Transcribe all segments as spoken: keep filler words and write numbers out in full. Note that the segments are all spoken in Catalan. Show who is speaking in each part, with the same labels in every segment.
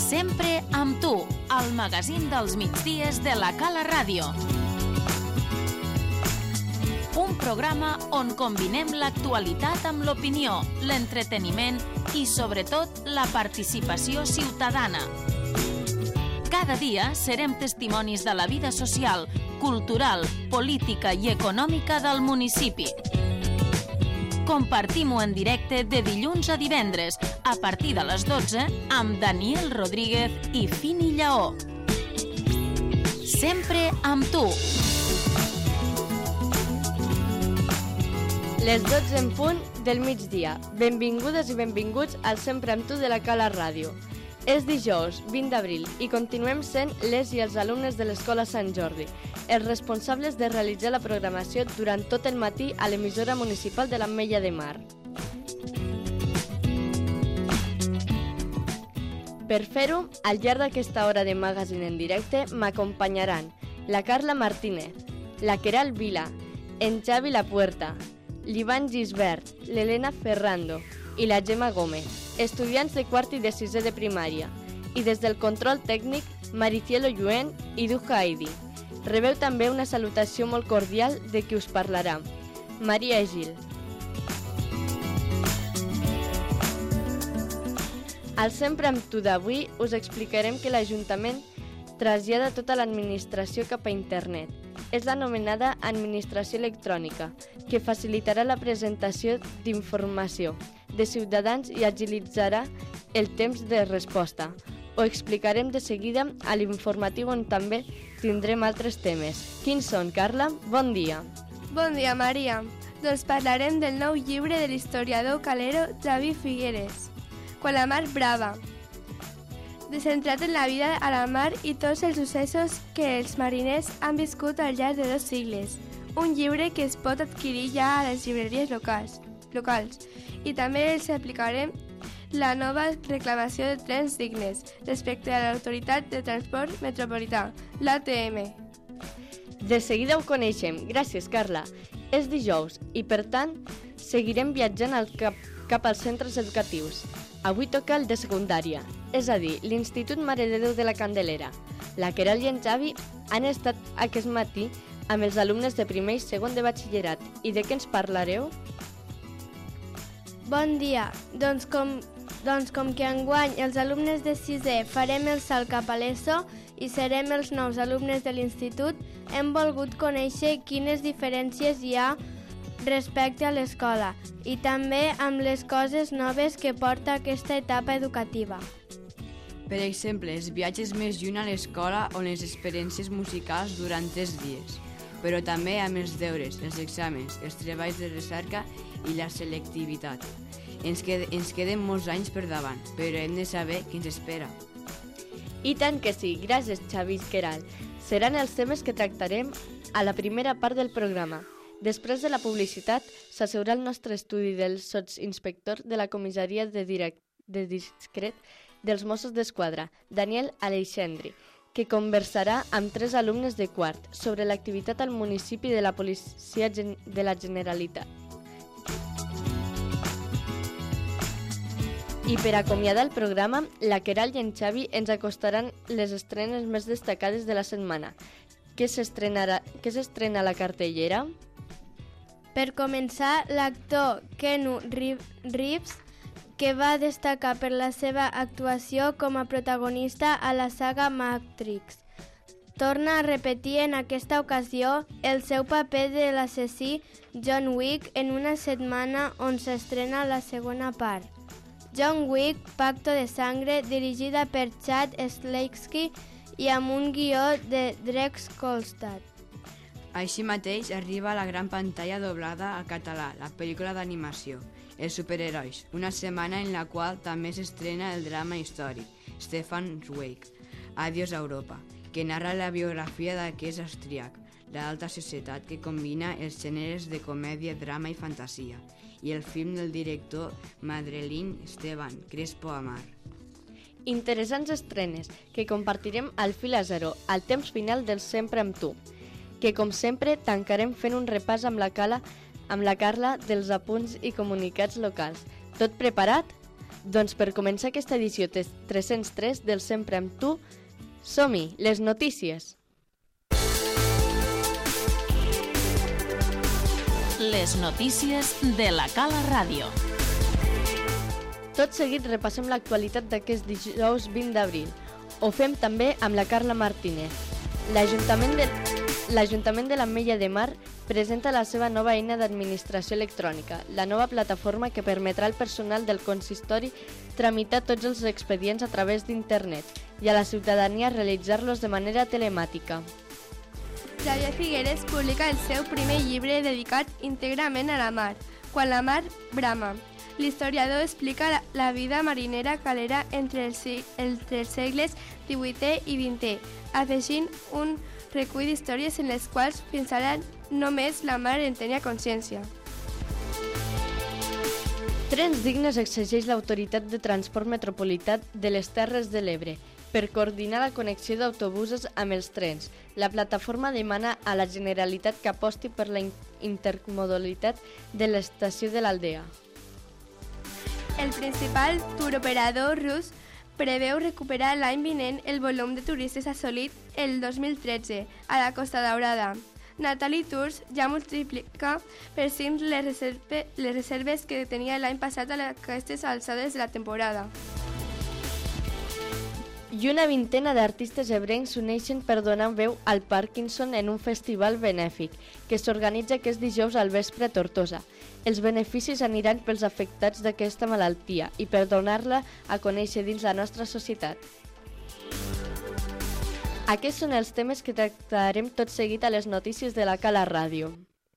Speaker 1: Sempre amb tu, el magazín dels migdies de la Cala Ràdio. Un programa on combinem l'actualitat amb l'opinió, l'entreteniment i, sobretot, la participació ciutadana. Cada dia serem testimonis de la vida social, cultural, política i econòmica del municipi. Compartim-ho en directe de dilluns a divendres, a partir de les dotze, amb Daniel Rodríguez i Fini Lleó. Sempre amb tu.
Speaker 2: Les dotze en punt del migdia. Benvingudes i benvinguts al Sempre amb tu de la Cala Ràdio. És dijous, vint d'abril, i continuem sent les i els alumnes de l'Escola Sant Jordi, els responsables de realitzar la programació durant tot el matí a l'emissora municipal de l'Ametlla de Mar. Per fer-ho, al llarg d'aquesta hora de magazine en directe, m'acompanyaran la Carla Martínez, la Queralt Vila, en Xavi La Puerta, l'Ivan Gisbert, l'Helena Ferrando i la Gemma Gómez, estudiants de quart i de sisè de primària, i des del control tècnic, Maricielo Lluent i Duja Aidi. Rebeu també una salutació molt cordial de qui us parlarà, Maria Gil. Al Sempre amb tu d'avui us explicarem que l'Ajuntament trasllada tota l'administració cap a internet. És l'anomenada administració electrònica, que facilitarà la presentació d'informació de ciutadans i agilitzarà el temps de resposta. Ho explicarem de seguida a l'informatiu on també tindrem altres temes. Quins són, Carla? Bon dia.
Speaker 3: Bon dia, Maria. Doncs parlarem del nou llibre de l'historiador calero Xavi Figueres, Quan la mar brava, centrat en la vida a la mar i tots els successos que els mariners han viscut al llarg de dos sigles. Un llibre que es pot adquirir ja a les llibreries locals, locals. I també els aplicarem la nova reclamació de trens dignes respecte a l'Autoritat de Transport Metropolità, l'A T M.
Speaker 2: De seguida ho coneixem. Gràcies, Carla. És dijous i, per tant, seguirem viatjant al cap, cap als centres educatius. Avui toca el de secundària, és a dir, l'Institut Mare de Déu de la Candelera. La Queralt i en Xavi han estat aquest matí amb els alumnes de primer i segon de batxillerat. I de què ens parlareu?
Speaker 3: Bon dia. Doncs com, doncs com que enguany els alumnes de sisè farem el salt cap a l'ESO i serem els nous alumnes de l'institut, hem volgut conèixer quines diferències hi ha respecte a l'escola i també amb les coses noves que porta aquesta etapa educativa.
Speaker 4: Per exemple, els viatges més lluny a l'escola o les experiències musicals durant tres dies, però també amb els deures, els exàmens, els treballs de recerca i la selectivitat. Ens, qued ens queden molts anys per davant, però hem de saber què ens espera.
Speaker 2: I tant que sí, gràcies Xavi i Queralt. Seran els temes que tractarem a la primera part del programa. Després de la publicitat, s'asseurà el nostre estudi del sotsinspector de la comissaria de, direct, de discret dels Mossos d'Esquadra, Daniel Aleixandri, que conversarà amb tres alumnes de quart sobre l'activitat al municipi de la Policia de la Generalitat. I per acomiadar el programa, la Queralt i en Xavi ens acostaran les estrenes més destacades de la setmana. Què s'estrena a la cartellera?
Speaker 3: Per començar, l'actor Keanu Reeves, que va destacar per la seva actuació com a protagonista a la saga Matrix, torna a repetir en aquesta ocasió el seu paper de l'assassí John Wick en una setmana on s'estrena la segona part. John Wick, Pacto de Sangre, dirigida per Chad Stahelski i amb un guió de Drex Kolstad.
Speaker 4: Així mateix arriba a la gran pantalla doblada a català la pel·lícula d'animació Els superherois, una setmana en la qual també s'estrena el drama històric Stefan Zweig, Adiós a Europa, que narra la biografia d'aquest austríac, l'alta societat que combina els gèneres de comèdia, drama i fantasia, i el film del director madrileny Esteban Crespo Amar.
Speaker 2: Interessants estrenes que compartirem al fil a zero, al temps final del Sempre amb tu, que com sempre tancarem fent un repàs amb la, cala, amb la Carla dels apunts i comunicats locals. Tot preparat? Doncs per començar aquesta edició tres-cents tres del Sempre amb tu, som-hi, les notícies.
Speaker 1: Les notícies de la Cala Ràdio.
Speaker 2: Tot seguit repassem l'actualitat d'aquest dijous vint d'abril. Ho fem també amb la Carla Martínez. L'Ajuntament de, l'Ajuntament de l'Ametlla de Mar presenta la seva nova eina d'administració electrònica, la nova plataforma que permetrà al personal del consistori tramitar tots els expedients a través d'internet i a la ciutadania realitzar-los de manera telemàtica.
Speaker 3: Xavier Figueres publica el seu primer llibre dedicat íntegrament a la mar, Quan la mar brama. L'historiador explica la, la vida marinera calera entre els, entre els segles divuitè i vintè, afegint un recull d'històries en les quals fins ara només la mar en tenia consciència.
Speaker 2: Trens Dignes exigeix l'Autoritat de Transport Metropolità de les Terres de l'Ebre per coordinar la connexió d'autobusos amb els trens. La plataforma demana a la Generalitat que aposti per la intermodalitat de l'estació de l'Aldea.
Speaker 3: El principal turoperador rus preveu recuperar l'any vinent el volum de turistes assolit el dos mil tretze a la Costa Daurada. Natalie Tours ja multiplica per cinc les, reserve, les reserves que tenia l'any passat a aquestes alçades de la temporada.
Speaker 2: I una vintena d'artistes ebrencs s'uneixen per donar veu al Parkinson en un festival benèfic que s'organitza aquest dijous al vespre a Tortosa. Els beneficis aniran pels afectats d'aquesta malaltia i per donar-la a conèixer dins la nostra societat. Aquests són els temes que tractarem tot seguit a les notícies de la Cala Ràdio.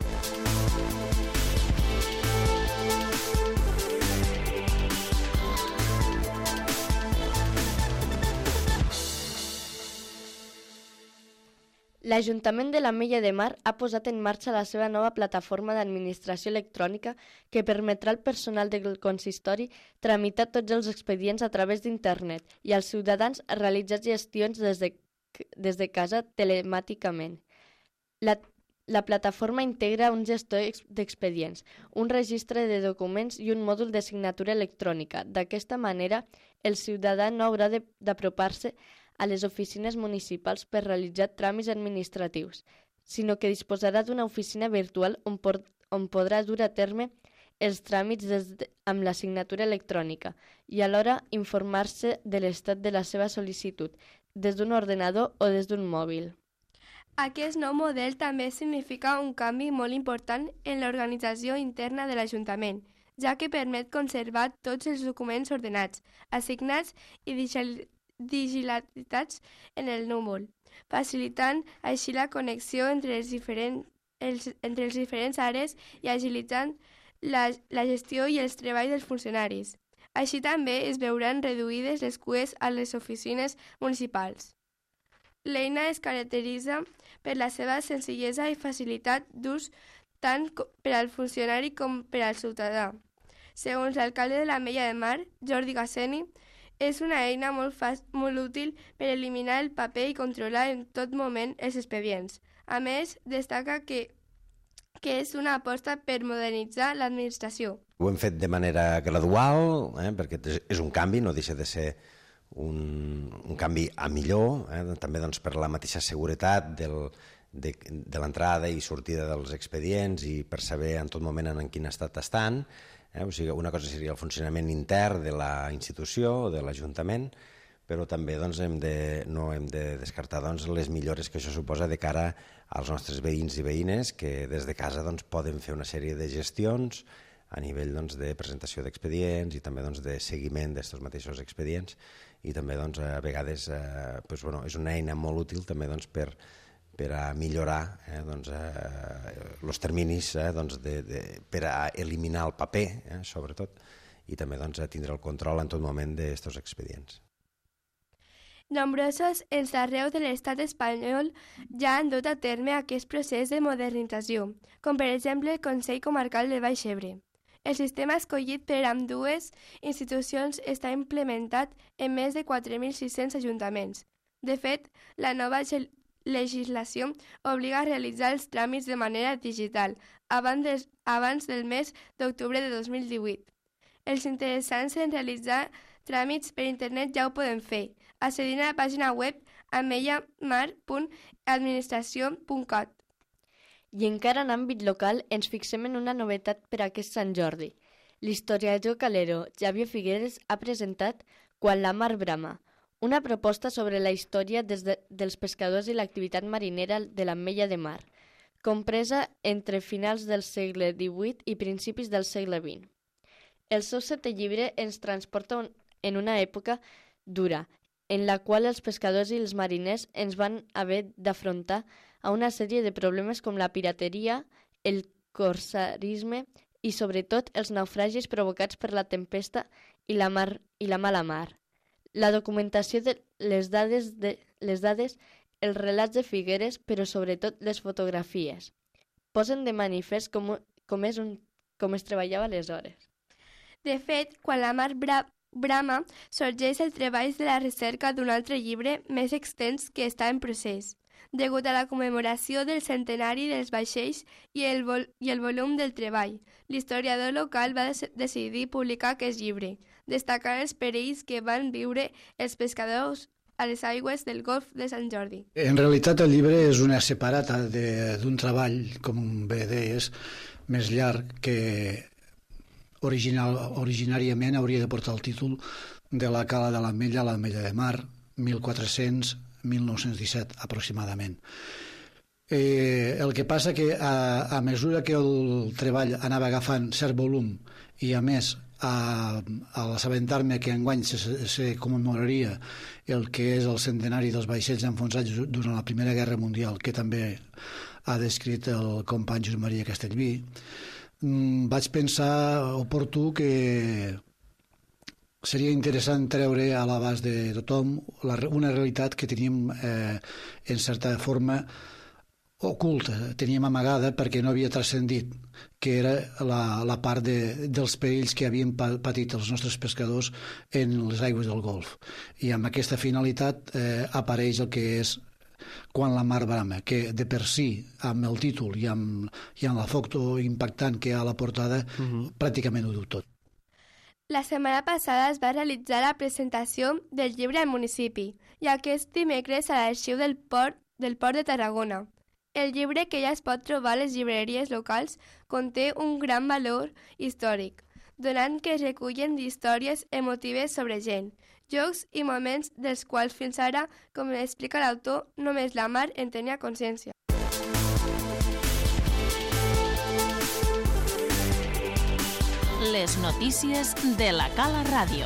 Speaker 2: L'Ajuntament de l'Ametlla de Mar ha posat en marxa la seva nova plataforma d'administració electrònica que permetrà al personal del consistori tramitar tots els expedients a través d'internet i als ciutadans realitzar gestions des de, des de casa telemàticament. La, la plataforma integra un gestor d'expedients, un registre de documents i un mòdul de signatura electrònica. D'aquesta manera, el ciutadà no haurà d'apropar-se a les oficines municipals per realitzar tràmits administratius, sinó que disposarà d'una oficina virtual on, por, on podrà dur a terme els tràmits des de, amb la signatura electrònica i alhora informar-se de l'estat de la seva sol·licitud des d'un ordenador o des d'un mòbil.
Speaker 3: Aquest nou model també significa un canvi molt important en l'organització interna de l'Ajuntament, ja que permet conservar tots els documents ordenats, assignats i digitalitzats en el núvol, facilitant així la connexió entre els diferents, els, entre els diferents àrees i agilitzant la, la gestió i els treballs dels funcionaris. Així també es veuran reduïdes les cues a les oficines municipals. L'eina es caracteritza per la seva senzillesa i facilitat d'ús tant per al funcionari com per al ciutadà. Segons l'alcalde de l'Ametlla de Mar, Jordi Gasseni, és una eina molt, molt útil per eliminar el paper i controlar en tot moment els expedients. A més, destaca que, que és una aposta per modernitzar l'administració.
Speaker 5: Ho hem fet de manera gradual, eh, perquè és un canvi, no deixa de ser un, un canvi a millor, eh, també doncs, per la mateixa seguretat del, de, de l'entrada i sortida dels expedients i per saber en tot moment en quin estat estan. Eh? O sigui, una cosa seria el funcionament intern de la institució o de l'Ajuntament, però també doncs, hem de, no hem de descartar doncs, les millores que això suposa de cara als nostres veïns i veïnes que des de casa doncs, poden fer una sèrie de gestions a nivell doncs, de presentació d'expedients i també doncs, de seguiment d'aquests mateixos expedients i també doncs, a vegades eh, doncs, bueno, és una eina molt útil també doncs, per per a millorar eh, doncs, eh, terminis eh, doncs, de, de, per a eliminar el paper, eh, sobretot, i també doncs, a tindre el control en tot moment d'aquests expedients.
Speaker 3: Nombrosos ens d'arreu de l'estat espanyol ja han dut a terme aquest procés de modernització, com per exemple el Consell Comarcal del Baix Ebre. El sistema escollit per ambdues institucions està implementat en més de quatre mil sis-cents ajuntaments. De fet, la nova legislació obliga a realitzar els tràmits de manera digital abans, des, abans del mes d'octubre de dos mil divuit. Els interessants en realitzar tràmits per internet ja ho poden fer, accedint a la pàgina web ameiamar punt administració punt cat.
Speaker 2: I encara en àmbit local ens fixem en una novetat per aquest Sant Jordi. L'historiador calero Xavier Figueres ha presentat Quan la mar brama, una proposta sobre la història des de, dels pescadors i l'activitat marinera de l'Ametlla de Mar, compresa entre finals del segle divuit i principis del segle vint. El seu setè llibre ens transporta un, en una època dura, en la qual els pescadors i els mariners ens van haver d'afrontar a una sèrie de problemes com la pirateria, el corsarisme i, sobretot, els naufragis provocats per la tempesta i la, mar, i la mala mar. La documentació de les dades, de, les dades, els relats de Figueres, però sobretot les fotografies, posen de manifest com, com, és un, com es treballava aleshores.
Speaker 3: De fet, quan la mar bra brama, sorgeix el treball de la recerca d'un altre llibre més extens que està en procés, degut a la commemoració del centenari dels vaixells i el, vol i el volum del treball. L'historiador local va decidir publicar aquest llibre, destacant els perills que van viure els pescadors a les aigües del golf de Sant Jordi.
Speaker 6: En realitat el llibre és una separata d'un treball, com bé deies, més llarg que original, originàriament hauria de portar el títol de la Cala de l'Ametlla a l'Ametlla de Mar, mil quatre-cents a mil nou-cents disset aproximadament. Eh, el que passa que a, a mesura que el treball anava agafant cert volum i a més a, a l'assabentar-me que enguany se, se commemoraria el que és el centenari dels vaixells enfonsats durant la Primera Guerra Mundial, que també ha descrit el company Josep Maria Castellví, vaig pensar oportú que seria interessant treure a l'abast de tothom una realitat que teníem eh, en certa forma oculta, teníem amagada perquè no havia transcendit, que era la, la part de, dels perills que havien patit els nostres pescadors en les aigües del Golf. I amb aquesta finalitat eh, apareix el que és Quan la mar brama, que de per si, amb el títol i amb, i amb la foto impactant que hi ha a la portada, uh-huh. pràcticament ho diu tot.
Speaker 3: La setmana passada es va realitzar la presentació del llibre al municipi i aquest dimecres a l'arxiu del Port, del Port de Tarragona. El llibre, que ja es pot trobar a les llibreries locals, conté un gran valor històric, donant que es recullen històries emotives sobre gent, jocs i moments dels quals fins ara, com explica l'autor, només la mar en tenia consciència.
Speaker 1: Les notícies de la Cala Ràdio.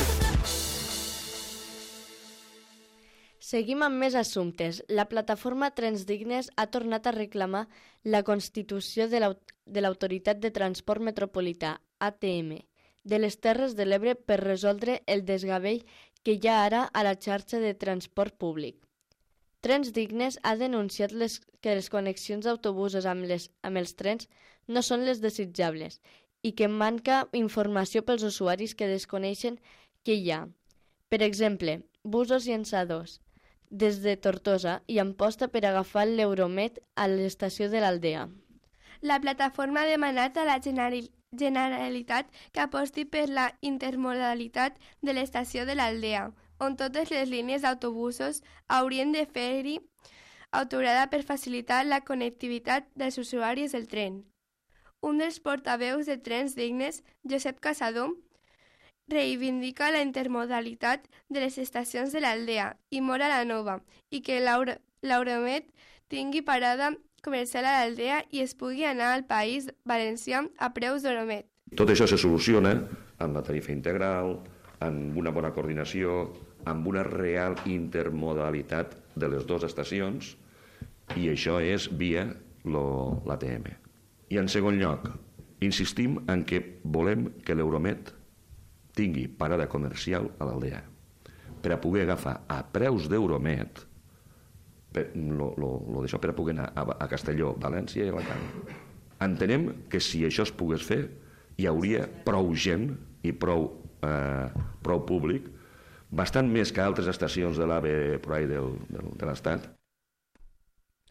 Speaker 2: Seguim amb més assumptes. La plataforma Trens Dignes ha tornat a reclamar la constitució de l'Autoritat de Transport Metropolità, A T M, de les Terres de l'Ebre per resoldre el desgavell que hi ha ara a la xarxa de transport públic. Trens Dignes ha denunciat les, que les connexions d'autobusos amb, les, amb els trens no són les desitjables i que manca informació pels usuaris que desconeixen que hi ha. Per exemple, busos llançadors des de Tortosa i Amposta per agafar l'Euromet a l'estació de l'Aldea.
Speaker 3: La plataforma ha demanat a la Generalitat Generalitat que aposti per la intermodalitat de l'estació de l'Aldea, on totes les línies d'autobusos haurien de fer-hi aturada per facilitar la connectivitat dels usuaris del tren. Un dels portaveus de Trens Dignes, Josep Casadó, reivindica la intermodalitat de les estacions de l'Aldea i Móra la Nova i que l'Euromet tingui parada comercial a l'Aldea i es pugui anar al País Valencià a preus d'Euromet.
Speaker 7: Tot això se soluciona amb la tarifa integral, amb una bona coordinació, amb una real intermodalitat de les dues estacions i això és via l'A T M. I en segon lloc, insistim en que volem que l'Euromet tingui parada comercial a l'Aldea per a poder agafar a preus d'Euromet Per, lo, lo, lo d'això per a poder anar a, a Castelló, València i Alacant. Entenem que si això es pogués fer hi hauria prou gent i prou, eh, prou públic, bastant més que altres estacions de l'AVE per ahí del, del, de l'Estat.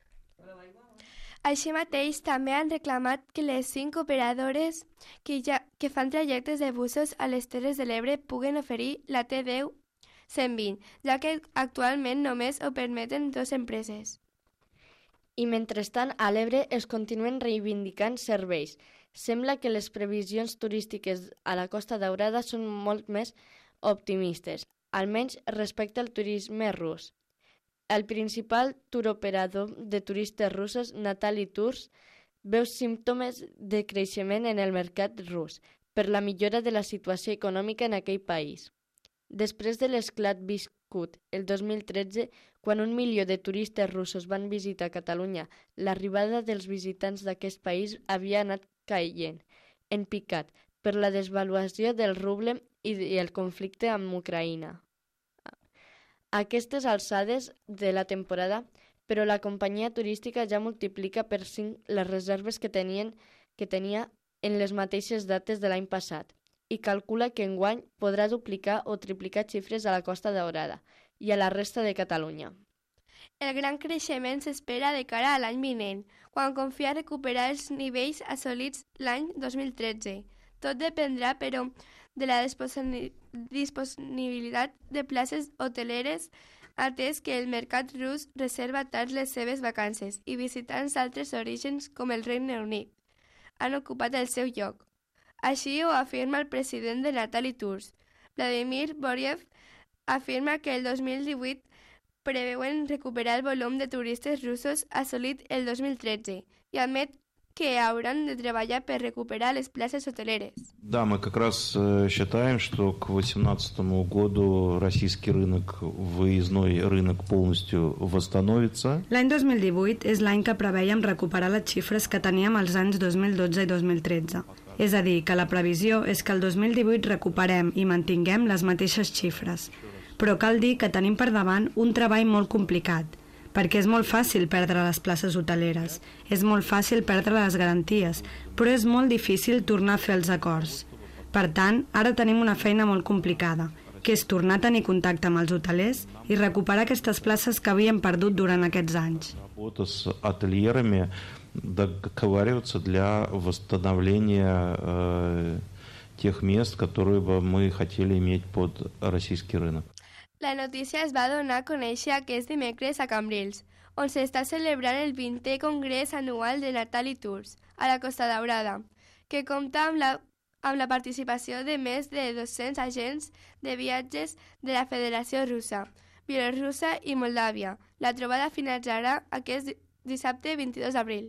Speaker 3: Així mateix, també han reclamat que les cinc operadores que ja, que fan trajectes de busos a les Terres de l'Ebre puguen oferir la T deu cent vint, ja que actualment només ho permeten dues empreses.
Speaker 2: I mentrestant, a l'Ebre es continuen reivindicant serveis. Sembla que les previsions turístiques a la Costa Daurada són molt més optimistes, almenys respecte al turisme rus. El principal turoperador de turistes russos, Natali Tours, veu símptomes de creixement en el mercat rus per la millora de la situació econòmica en aquell país. Després de l'esclat viscut el dos mil tretze, quan un milió de turistes russos van visitar Catalunya, l'arribada dels visitants d'aquest país havia anat caient, en picat, per la desvaluació del ruble i el conflicte amb Ucraïna. A aquestes alçades de la temporada, però la companyia turística ja multiplica per cinc les reserves que, tenien, que tenia en les mateixes dates de l'any passat i calcula que enguany podrà duplicar o triplicar xifres a la Costa Daurada i a la resta de Catalunya.
Speaker 3: El gran creixement s'espera de cara a l'any vinent, quan confia recuperar els nivells assolits l'any dos mil tretze. Tot dependrà, però, de la disponibilitat de places hoteleres, atès que el mercat rus reserva tard les seves vacances i visitants d'altres orígens com el Regne Unit han ocupat el seu lloc. Així ho afirma el president de Natali Tours. Vladimir Boriev afirma que el dos mil divuit preveuen recuperar el volum de turistes russos assolit el dos mil tretze i admet que hauran de treballar per recuperar les places hoteleres.
Speaker 8: Да, мы как раз считаем, что к две тысячи восемнадцатому году российский рынок, выездной рынок полностью восстановится.
Speaker 9: L'any dos mil divuit és l'any que preveiem recuperar les xifres que teníem els anys dos mil dotze i dos mil tretze. És a dir, que la previsió és que el dos mil divuit recuperem i mantinguem les mateixes xifres. Però cal dir que tenim per davant un treball molt complicat, perquè és molt fàcil perdre les places hoteleres, és molt fàcil perdre les garanties, però és molt difícil tornar a fer els acords. Per tant, ara tenim una feina molt complicada, que és tornar a tenir contacte amb els hotelers i recuperar aquestes places que havíem perdut durant aquests anys.
Speaker 8: Работа с ательерами, договариваться для восстановления э, тех мест, которые бы мы хотели иметь под российский рынок.
Speaker 3: La notícia es va donar a conèixer aquest dimecres a Cambrils, on s'està celebrant el vintè Congrés Anual de Natali Tours, a la Costa Daurada, que compta amb la, amb la participació de més de dos-cents agents de viatges de la Federació Russa, Bielorússia i Moldàvia. La trobada finalitzarà aquest dissabte vint-i-dos d'abril.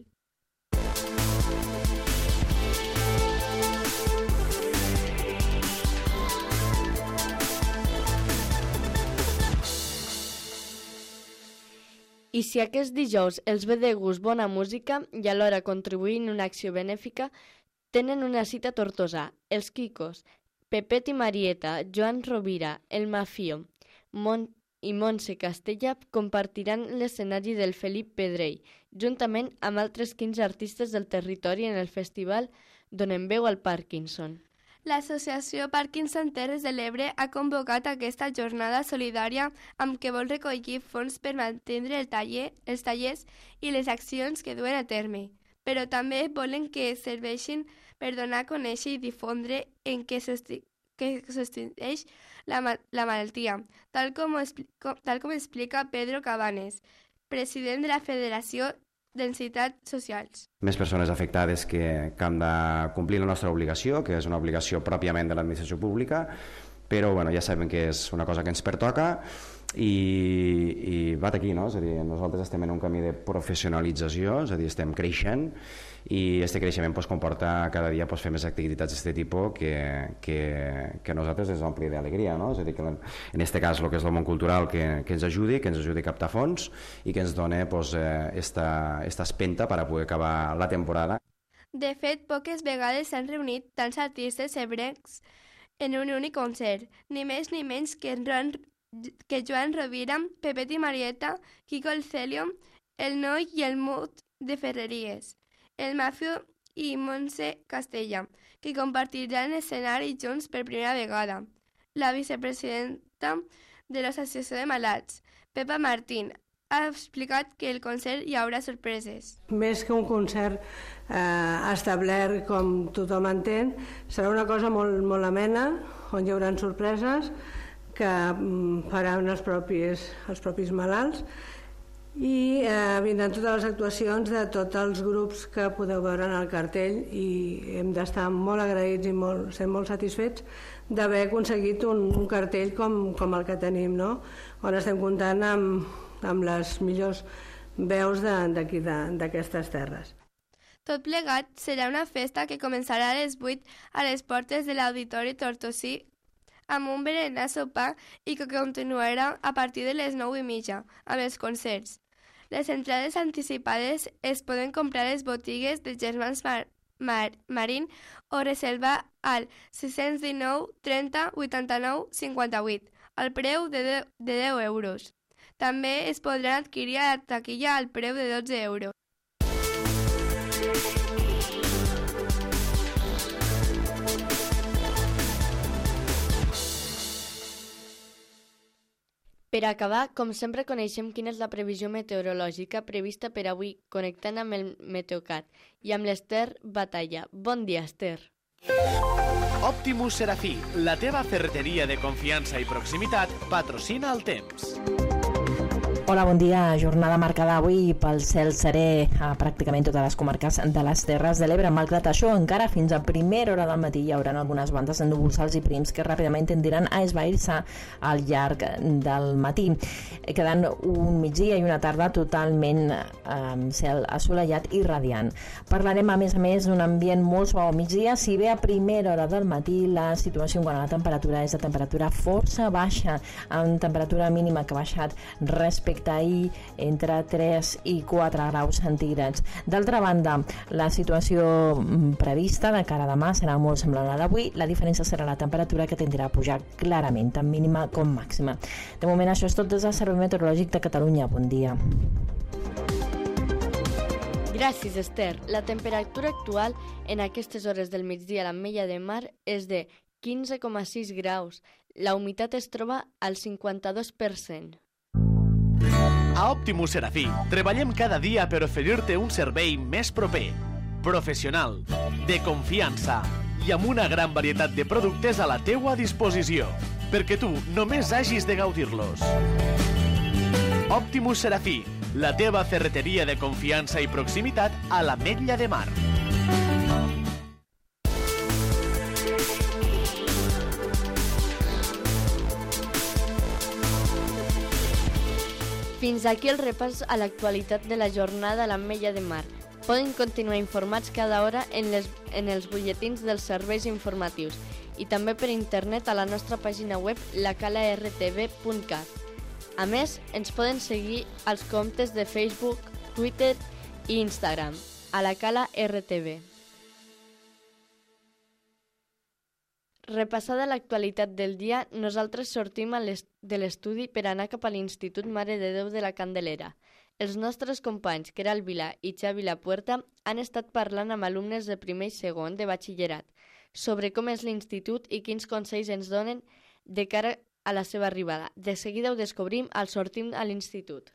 Speaker 2: I si aquest dijous els ve de gust bona música i alhora contribuir en una acció benèfica, tenen una cita a Tortosa, els Quicos, Pepet i Marieta, Joan Rovira, el Mafio Mon i Montse Castella compartiran l'escenari del Felip Pedrell, juntament amb altres quinze artistes del territori en el festival Donem veu al Parkinson.
Speaker 3: L'Associació Parkinson Terres de l'Ebre ha convocat aquesta jornada solidària amb què vol recollir fons per mantenir el taller, els tallers i les accions que duen a terme, però també volen que serveixin per donar a conèixer i difondre en què substitueix la, ma la malaltia, tal com, com, tal com explica Pedro Cabanes, president de la Federació d'Entitats Socials.
Speaker 10: Més persones afectades que, que hem de complir la nostra obligació, que és una obligació pròpiament de l'administració pública, però bueno, ja sabem que és una cosa que ens pertoca i, i va d'aquí, no? És a dir, nosaltres estem en un camí de professionalització, és a dir, estem creixent i aquest creixement pues, comporta cada dia pues, fer més activitats d'aquest tipus que, que, que a nosaltres ens ompli d'alegria, no? És a dir, que en aquest cas el que és el món cultural que, que ens ajudi, que ens ajudi a captar fons i que ens doni pues, eh, esta, esta espenta per a poder acabar la temporada.
Speaker 3: De fet, poques vegades s'han reunit tants artistes ebrencs en un únic concert, ni més ni menys que, Ron, que Joan Rovira, Pepet i Marieta, Quico el Celio, el Noi i el Mut de Ferreries, el Mafio i Montse Castella, que compartiran escenari junts per primera vegada. La vicepresidenta de l'Associació de Malats, Pepa Martín, ha explicat que el concert hi haurà sorpreses.
Speaker 11: Més que un concert eh, establert com tothom entén, serà una cosa molt, molt amena, on hi haurà sorpreses que mm, faran els propis, els propis malalts, i eh, vindran totes les actuacions de tots els grups que podeu veure en el cartell, i hem d'estar molt agraïts i molt, ser molt satisfets d'haver aconseguit un, un cartell com, com el que tenim, no? On estem comptant amb, amb les millors veus d'aquí, d'aquestes terres.
Speaker 3: Tot plegat serà una festa que començarà a les vuit a les portes de l'Auditori Tortosí amb un berenar sopar i que continuarà a partir de les nou i mitja amb els concerts. Les entrades anticipades es poden comprar a les botigues de Germans Mar Mar Marín o reservar al sis cents dinou trenta vuitanta-nou cinquanta-vuit al preu de, de, de deu euros. També es podran adquirir a la taquilla al preu de dotze euros.
Speaker 2: Per acabar, com sempre, coneixem quina és la previsió meteorològica prevista per avui, connectant amb el Meteocat i amb l'Ester Batalla. Bon dia, Ester.
Speaker 12: Optimus Serafí, la teva ferreteria de confiança i proximitat, patrocina el temps.
Speaker 13: Hola, bon dia. Jornada marcada avui pel cel serè a pràcticament totes les comarques de les Terres de l'Ebre. Malgrat això, encara fins a primera hora del matí hi haurà algunes bandes de núvols alts i prims que ràpidament tendiran a esvair-se al llarg del matí, quedant un migdia i una tarda totalment amb cel assolellat i radiant. Parlarem, a més a més, d'un ambient molt suau al migdia. Si bé a primera hora del matí la situació en quant a la temperatura és de temperatura força baixa, amb temperatura mínima que ha baixat respecte ahir entre tres i quatre graus centígrads. D'altra banda, la situació prevista de cara a demà serà molt semblant a la d'avui. La diferència serà la temperatura, que tendirà a pujar clarament, tant mínima com màxima. De moment, això és tot des del Servei Meteorològic de Catalunya. Bon dia.
Speaker 2: Gràcies, Ester. La temperatura actual en aquestes hores del migdia a l'Ametlla de Mar és de quinze coma sis graus. La humitat es troba al cinquanta-dos per cent.
Speaker 12: A Optimus Serafí treballem cada dia per oferir-te un servei més proper, professional, de confiança i amb una gran varietat de productes a la teua disposició, perquè tu només hagis de gaudir-los. Optimus Serafí, la teva ferreteria de confiança i proximitat a l'Ametlla de Mar.
Speaker 2: Fins aquí el repàs a l'actualitat de la jornada a l'Ametlla de Mar. Poden continuar informats cada hora en, les, en els butlletins dels serveis informatius i també per internet a la nostra pàgina web la cala r t v punt cat. A més, ens poden seguir als comptes de Facebook, Twitter i Instagram, a la cala R T V. Repassada l'actualitat del dia, nosaltres sortim de l'estudi per anar cap a l'Institut Mare de Déu de la Candelera. Els nostres companys, Queralt Vila i Xavi Lapuerta, han estat parlant amb alumnes de primer i segon de batxillerat sobre com és l'institut i quins consells ens donen de cara a la seva arribada. De seguida ho descobrim al Sortim a l'Institut.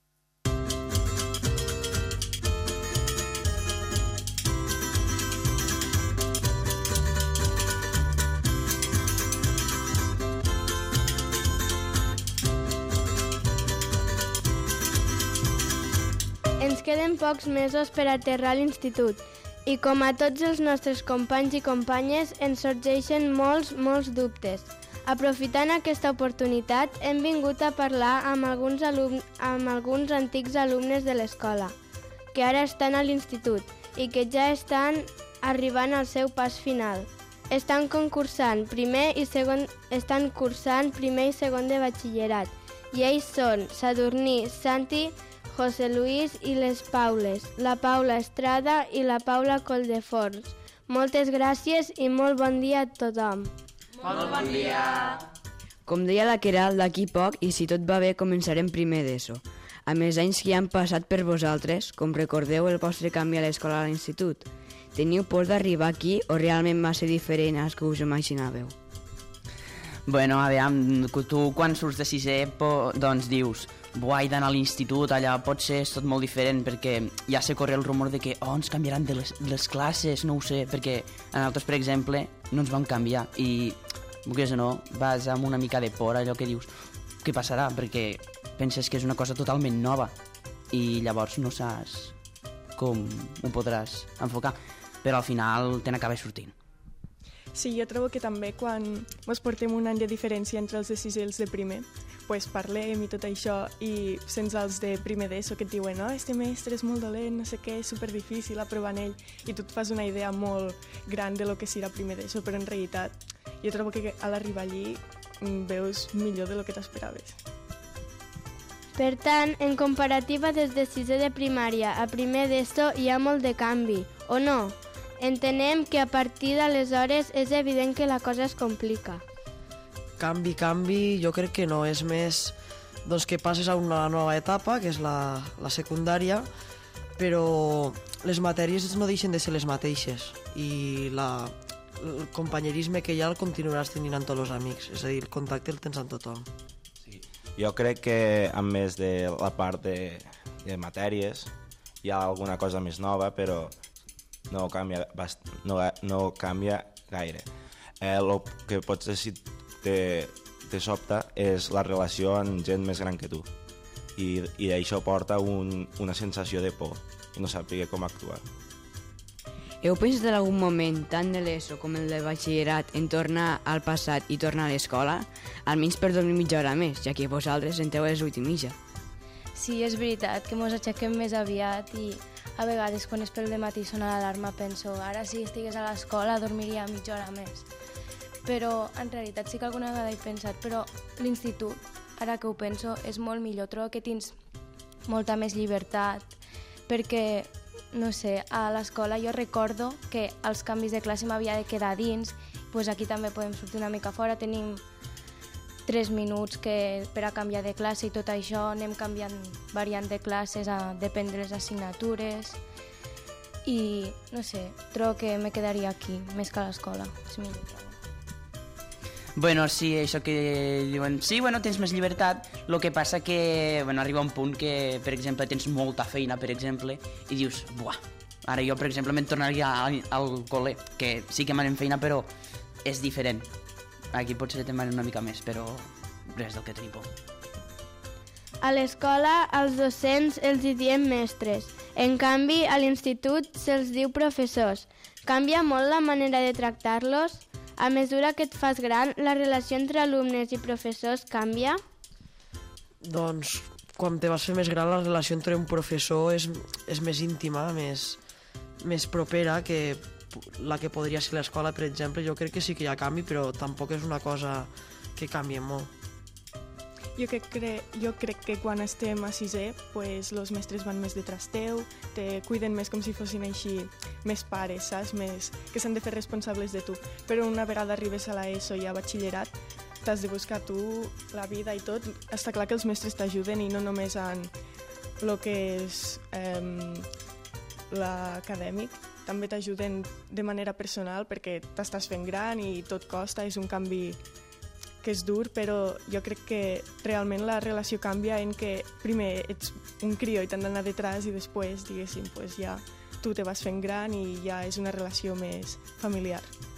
Speaker 3: Ens queden pocs mesos per aterrar a l'institut i, com a tots els nostres companys i companyes, ens sorgeixen molts, molts dubtes. Aprofitant aquesta oportunitat, hem vingut a parlar amb alguns, alum... amb alguns antics alumnes de l'escola, que ara estan a l'institut i que ja estan arribant al seu pas final. Estan concursant primer i segon... estan cursant primer i segon de batxillerat, i ells són Sadurní, Santi, José Luis i les Paules, la Paula Estrada i la Paula Coldefons. Moltes gràcies i molt bon dia a tothom.
Speaker 4: Molt bon dia! Com deia la Queralt, d'aquí poc, i si tot va bé, començarem primer d'ESO. Amb els anys que han passat per vosaltres, com recordeu el vostre canvi a l'escola a l'institut, teniu por d'arribar aquí o realment va ser diferent als que us imaginàveu?
Speaker 14: Bueno, a veure, tu quan surts de sisè, doncs dius, buah, he d'anar a l'institut, allà potser és tot molt diferent, perquè ja se corre el rumor de que oh, ens canviaran de les, les classes, no ho sé, perquè a nosaltres, per exemple, no ens van canviar i, vulguis o no, vas amb una mica de por allò que dius què passarà, perquè penses que és una cosa totalment nova i llavors no saps com ho podràs enfocar, però al final te n'acaba sortint.
Speaker 15: Sí, jo trobo que també quan ens portem un any de diferència entre els de sisè i els de primer, pues parlem i tot això, i sense els de primer d'ESO que et diuen no, este mestre és molt dolent, no sé què, és superdifícil aprovar en ell, i tu et fas una idea molt gran de lo que serà primer d'ESO, però en realitat jo trobo que a l'arribar allí veus millor de lo que t'esperaves.
Speaker 3: Per tant, en comparativa des de sisè de primària a primer d'ESO hi ha molt de canvi, o no? Entenem que a partir d'aleshores és evident que la cosa es complica.
Speaker 16: Canvi, canvi, jo crec que no, és més doncs, que passes a una nova etapa, que és la, la secundària, però les matèries no deixen de ser les mateixes i la, el companyerisme que hi ha el continuaràs tenint amb tots els amics, és a dir, el contacte el tens amb tothom.
Speaker 17: Sí. Jo crec que a més de la part de, de matèries hi ha alguna cosa més nova, però no canvia, bast... no, no canvia gaire. Eh, el que pots dir te, te sobta és la relació amb gent més gran que tu i, i això porta un, una sensació de por i no sàpiga com actuar.
Speaker 4: Heu pensat en algun moment, tant de l'ESO com el de batxillerat, en tornar al passat i tornar a l'escola? Almenys per dormir mitja hora més, ja que vosaltres entreu a les vuit i mitja.
Speaker 3: Sí, és veritat que mos aixequem més aviat i a vegades quan és pel dematí sona l'alarma penso ara si estigués a l'escola dormiria mitja hora més. Però en realitat sí que alguna vegada he pensat, però l'institut, ara que ho penso, és molt millor. Trobo que tens molta més llibertat, perquè, no sé, a l'escola jo recordo que als canvis de classe m'havia de quedar dins, doncs aquí també podem sortir una mica fora, tenim tres minuts que per a canviar de classe i tot això, anem canviant variant de classes a depèn de les assignatures i, no sé, trobo que me quedaria aquí, més que a l'escola, és millor trobo.
Speaker 14: Bueno, sí, això que diuen, sí, bueno, tens més llibertat, el que passa que bueno, arriba un punt que, per exemple, tens molta feina, per exemple, i dius, buah, ara jo, per exemple, me'n tornaria al, al col·le, que sí que m'anem feina, però és diferent. Aquí potser te'n van una mica més, però res del que tenim por.
Speaker 3: A l'escola, als docents els hi diem mestres. En canvi, a l'institut se'ls diu professors. Canvia molt la manera de tractar-los? A mesura que et fas gran, la relació entre alumnes i professors canvia?
Speaker 16: Doncs, quan te vas fer més gran, la relació entre un professor és, és més íntima, més, més propera que la que podria ser l'escola, per exemple. Jo crec que sí que hi ha canvi, però tampoc és una cosa que canvia molt.
Speaker 15: Jo crec, que, jo crec que quan estem a sisè, pues, els mestres van més detrás teu, te cuiden més com si fossin així més pares, saps? Més, que s'han de fer responsables de tu. Però una vegada arribes a l'ESO i a batxillerat, t'has de buscar tu la vida i tot. Està clar que els mestres t'ajuden i no només en el que és eh, l'acadèmic, també t'ajuden de manera personal perquè t'estàs fent gran i tot costa, és un canvi que és dur, però jo crec que realment la relació canvia en que primer ets un crió i t'han d'anar detrás i després, diguéssim, pues ja tu te vas fent gran i ja és una relació més familiar.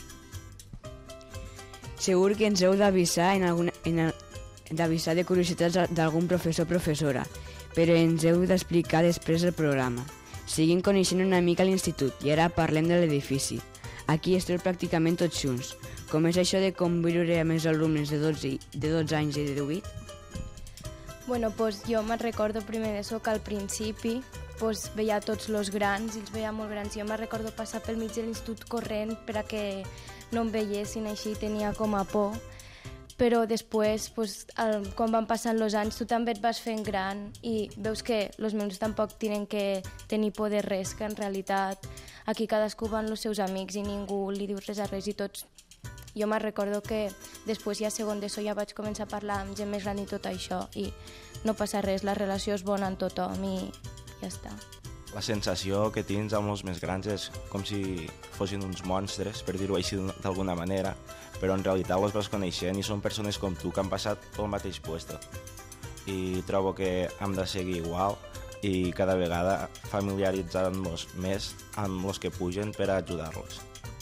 Speaker 4: Segur que ens heu d'avisar en alguna, en, d'avisar de curiositats d'algun professor o professora, però ens heu d'explicar després el programa. Seguim coneixent una mica l'institut i ara parlem de l'edifici. Aquí esteu pràcticament tots junts. Com és això de conviure amb els alumnes de dotze, de dotze anys i de divuit?
Speaker 3: Bueno, pues jo me'n recordo primer d'ESO que al principi pues, veia tots els grans i els veia molt grans. Jo me'n recordo passar pel mig de l'institut corrent per a que no em veiessin així, tenia com a por. Però després, pues, el, quan van passant els anys, tu també et vas fent gran i veus que els meus tampoc tenen que tenir por de res, que en realitat aquí cadascú van els seus amics i ningú li diu res a res i tots. Jo me'n recordo que després ja a segon d'ESO ja vaig començar a parlar amb gent més gran i tot això i no passa res, la relació és bona amb tothom i ja està.
Speaker 17: La sensació que tens amb els més grans és com si fossin uns monstres, per dir-ho així d'alguna manera, però en realitat els vas coneixent i són persones com tu que han passat pel mateix puesto. i trobo que hem de seguir igual i cada vegada familiaritzant-nos més amb els que pugen per a ajudar-los.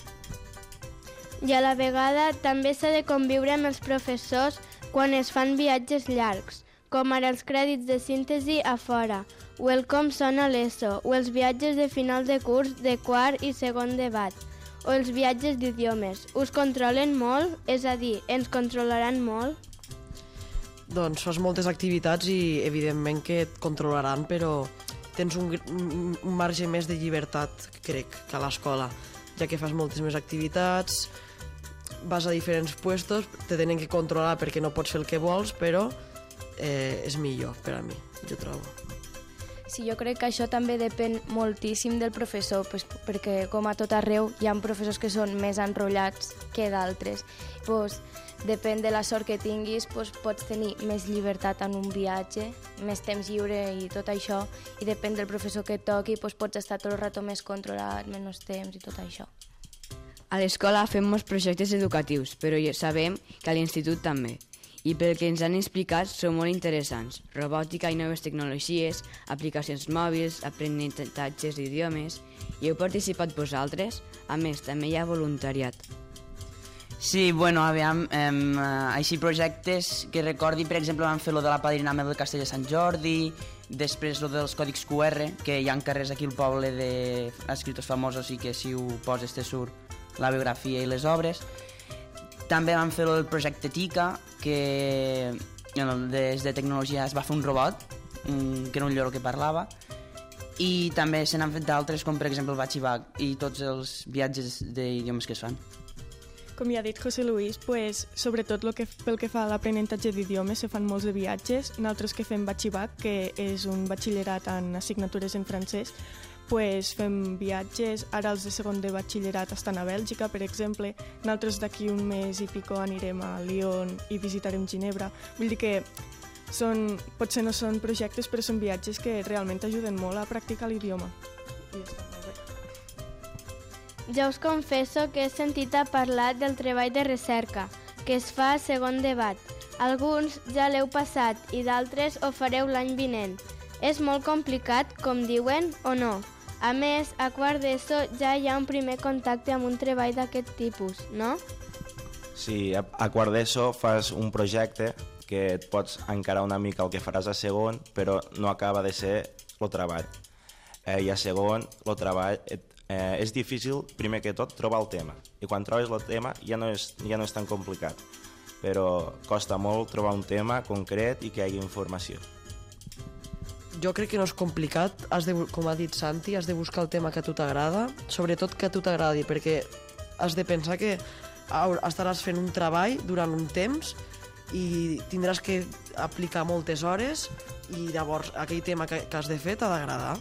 Speaker 3: I a la vegada també s'ha de conviure amb els professors quan es fan viatges llargs, com ara els crèdits de síntesi a fora, o el com sona l'ESO, o els viatges de final de curs de quart i segon debat, o els viatges d'idiomes. Us controlen molt? És a dir, ens controlaran molt?
Speaker 16: Doncs fas moltes activitats i evidentment que et controlaran, però tens un, un marge més de llibertat, crec, que a l'escola, ja que fas moltes més activitats, vas a diferents puestos, te tenen que controlar perquè no pots fer el que vols, però eh, és millor per a mi, jo trobo.
Speaker 2: Sí, jo crec que això també depèn moltíssim del professor, pues, perquè com a tot arreu hi ha professors que són més enrotllats que d'altres. Pues, depèn de la sort que tinguis, pues, pots tenir més llibertat en un viatge, més temps lliure i tot això, i depèn del professor que et toqui, pues, pots estar tot el rato més controlat, menys temps i tot això.
Speaker 4: A l'escola fem molts projectes educatius, però ja sabem que a l'institut també. I pel que ens han explicat són molt interessants. Robòtica i noves tecnologies, aplicacions mòbils, aprenentatges d'idiomes... Hi heu participat vosaltres? A més, també hi ha voluntariat.
Speaker 14: Sí, bueno, aviam, eh, així projectes que recordi, per exemple, vam fer lo de la padrinama del Castell de Sant Jordi, després lo dels còdics Q R, que hi ha carrers aquí al poble d'escriptors famosos i que si ho poses te surt la biografia i les obres. També vam fer el projecte Tica, que des de tecnologia es va fer un robot, que era un lloro que parlava, i també se n'han fet d'altres, com per exemple el Batxibac i tots els viatges d'idiomes que es fan.
Speaker 15: Com ja ha dit José Luis, pues, sobretot lo que, pel que fa a l'aprenentatge d'idiomes se fan molts de viatges. Nosaltres que fem Batxibac, que és un batxillerat en assignatures en francès, pues fem viatges. Ara els de segon de batxillerat estan a Bèlgica, per exemple. Nosaltres d'aquí un mes i pico anirem a Lyon i visitarem Ginebra. Vull dir que són, potser no són projectes, però són viatges que realment ajuden molt a practicar l'idioma. I està molt bé.
Speaker 3: Ja us confesso que he sentit a parlar del treball de recerca, que es fa a segon debat. Alguns ja l'heu passat i d'altres ho fareu l'any vinent. És molt complicat, com diuen, o no? A més, a quart d'ESO ja hi ha un primer contacte amb un treball d'aquest tipus, no?
Speaker 17: Sí, a, a quart d'ESO fas un projecte que et pots encarar una mica el que faràs a segon, però no acaba de ser el treball. Eh, I a segon, el treball et, eh, és difícil, primer que tot, trobar el tema. I quan trobes el tema ja no és, ja no és tan complicat, però costa molt trobar un tema concret i que hi hagi informació.
Speaker 16: Jo crec que no és complicat, has de, com ha dit Santi, has de buscar el tema que a tu t'agrada, sobretot que a tu t'agradi, perquè has de pensar que estaràs fent un treball durant un temps i tindràs que aplicar moltes hores i llavors aquell tema que, que has de fer t'ha d'agradar.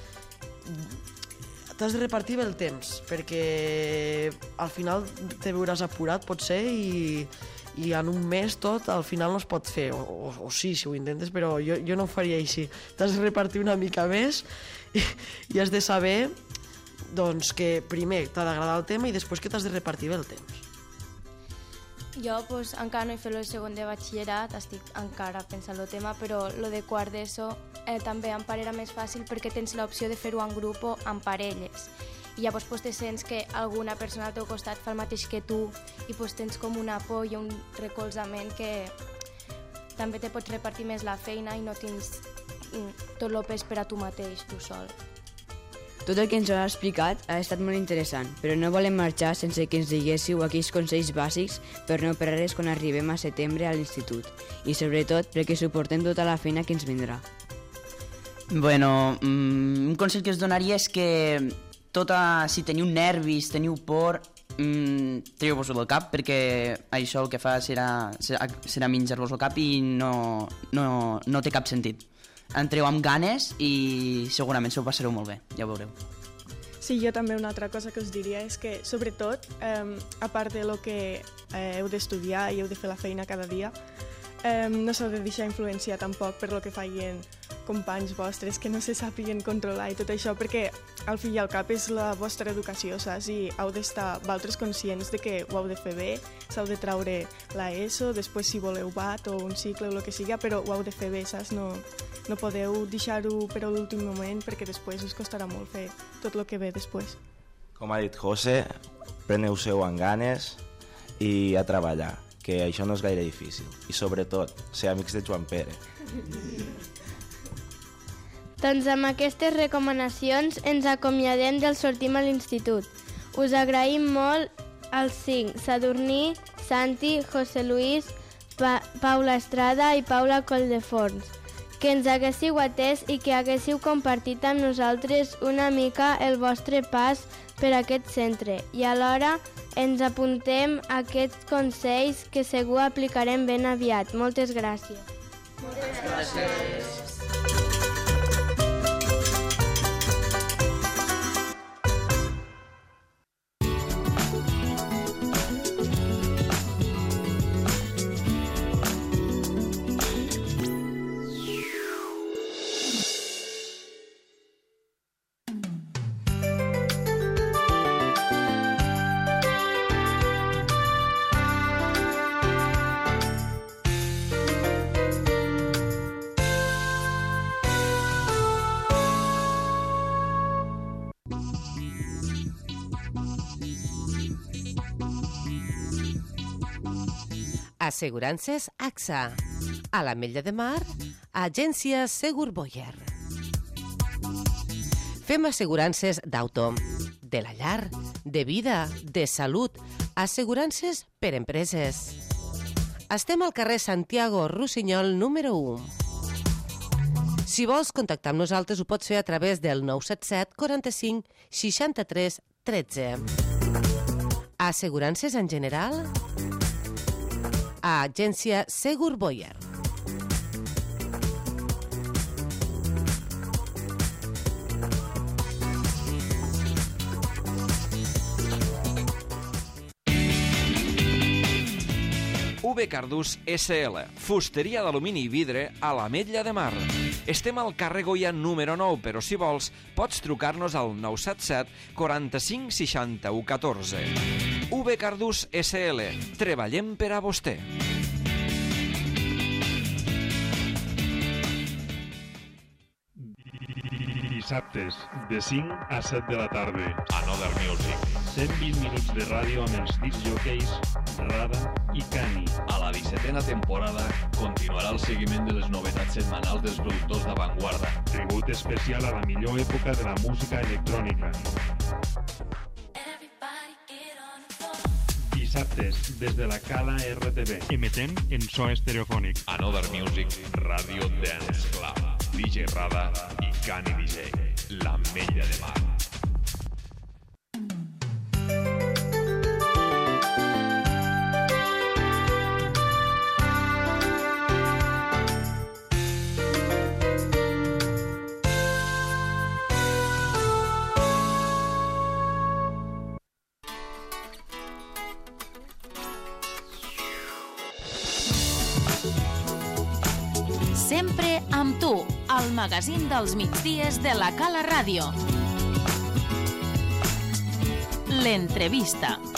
Speaker 16: T'has de repartir bé el temps, perquè al final te veuràs apurat, potser, i, i en un mes tot al final no es pot fer, o, o, o sí, si ho intentes, però jo, jo no ho faria així. T'has de repartir una mica més i, i has de saber doncs, que primer t'ha d'agradar el tema i després que t'has de repartir bé el temps.
Speaker 2: Jo pues, encara no he fet el segon de batxillerat, estic encara pensant el tema, però el de quart d'ESO eh, també em parera més fàcil perquè tens l'opció de fer-ho en grup o en parelles. I llavors pues, te sents que alguna persona al teu costat fa el mateix que tu i pues, tens com una por i un recolzament que també te pots repartir més la feina i no tens tot el pes per a tu mateix, tu sol.
Speaker 4: Tot el que ens ha explicat ha estat molt interessant, però no volem marxar sense que ens diguéssiu aquells consells bàsics per no perdre's quan arribem a setembre a l'institut i sobretot perquè suportem tota la feina que ens vindrà.
Speaker 14: Bueno, mm, un consell que us donaria és que tota, si teniu nervis, teniu por, mm, treu-vos-ho del cap, perquè això el que fa serà, serà, serà menjar-vos el cap i no, no, no té cap sentit. Entreu amb ganes i segurament s'ho passareu molt bé, ja ho veureu.
Speaker 15: Sí, jo també una altra cosa que us diria és que, sobretot, eh, a part de lo que eh, heu d'estudiar i heu de fer la feina cada dia, eh, no s'heu de deixar influenciar tampoc per lo que facin companys vostres que no se sàpiguen controlar i tot això, perquè al fi i al cap és la vostra educació, saps? I heu d'estar vosaltres conscients de que ho heu de fer bé, s'heu de traure la ESO, després si voleu bat o un cicle o el que siga, però ho heu de fer bé, saps? No, no podeu deixar-ho per a l'últim moment perquè després us costarà molt fer tot el que ve després.
Speaker 17: Com ha dit José, preneu-se-ho amb ganes i a treballar, que això no és gaire difícil. I sobretot, ser amics de Joan Pere.
Speaker 3: Doncs amb aquestes recomanacions ens acomiadem del Sortim a l'Institut. Us agraïm molt als cinc, Sadurní, Santi, José Luis, pa Paula Estrada i Paula Colldeforns, que ens haguéssiu atès i que haguéssiu compartit amb nosaltres una mica el vostre pas per aquest centre i alhora ens apuntem a aquests consells que segur aplicarem ben aviat. Moltes gràcies.
Speaker 18: Moltes gràcies.
Speaker 19: Assegurances A X A. A l'Ametlla de Mar, Agència Segur Boyer. Fem assegurances d'auto, de la llar, de vida, de salut, assegurances per empreses. Estem al carrer Santiago Rossinyol número u. Si vols contactar amb nosaltres ho pots fer a través del nou set set quaranta-cinc seixanta-tres tretze. Assegurances en general a Agència Segur Boyer.
Speaker 20: U B Cardús S L, fusteria d'alumini i vidre a l'Ametlla de Mar. Estem al carrer Goya número nou, però si vols pots trucar-nos al nou set set quaranta-cinc seixanta-u catorze. U B Cardús S L, treballem per a vostè.
Speaker 21: Dissabtes, de cinc a set de la tarda. Another Music. cent vint minuts de ràdio amb els disc jockeys Rada i Cani. A la dissetena temporada continuarà el seguiment de les novetats setmanals dels productors d'avantguarda. Tribut especial a la millor època de la música electrònica. Dissabtes, des de la Cala R T V. Emetent en so estereofònic. Another Music, Radio Dance Club. D J Rada i Cani D J. L'Ametlla de Mar.
Speaker 1: Sempre amb tu, al magazín dels migdies de la Cala Ràdio. L'entrevista.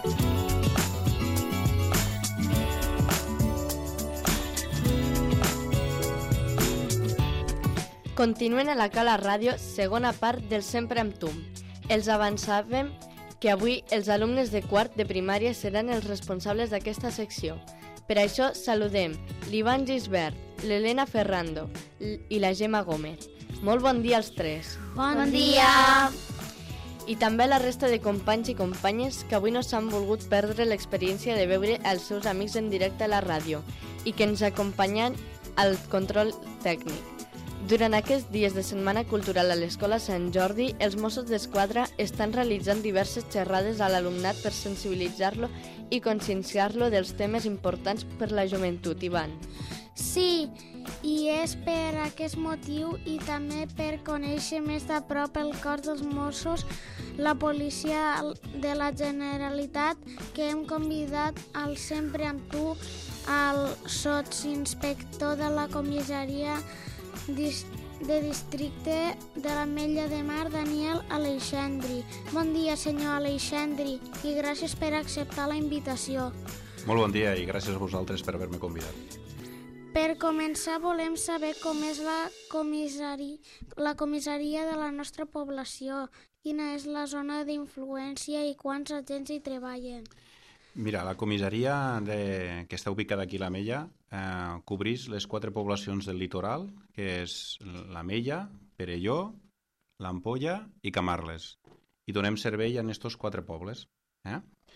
Speaker 2: Continuen a la Cala Ràdio, segona part del Sempre amb tu. Els avançàvem que avui els alumnes de quart de primària seran els responsables d'aquesta secció. Per això saludem l'Ivan Gisbert, l'Helena Ferrando i la Gemma Gómez. Molt bon dia als tres.
Speaker 3: Bon, bon dia!
Speaker 2: I també la resta de companys i companyes que avui no s'han volgut perdre l'experiència de veure els seus amics en directe a la ràdio i que ens acompanyen al control tècnic. Durant aquests dies de Setmana Cultural a l'Escola Sant Jordi, els Mossos d'Esquadra estan realitzant diverses xerrades a l'alumnat per sensibilitzar-lo i conscienciar-lo dels temes importants per la joventut. Ivan.
Speaker 22: Sí, i és per aquest motiu i també per conèixer més de prop el cos dels Mossos, la policia de la Generalitat, que hem convidat al Sempre amb tu, al sotsinspector de la comissaria Dist de districte de l'Ametlla de Mar, Daniel Aleixandri. Bon dia, senyor Aleixandri, i gràcies per acceptar la invitació.
Speaker 5: Molt bon dia i gràcies a vosaltres per haver-me convidat.
Speaker 22: Per començar, volem saber com és la, comissari... la comissaria de la nostra població, quina és la zona d'influència i quants agents hi treballen.
Speaker 5: Mira, la comissaria de... que està ubicada aquí a l'Ametlla eh, cobreix les quatre poblacions del litoral, que és l'Ametlla, Perelló, l'Ampolla i Camarles. I donem servei a aquests quatre pobles. Eh?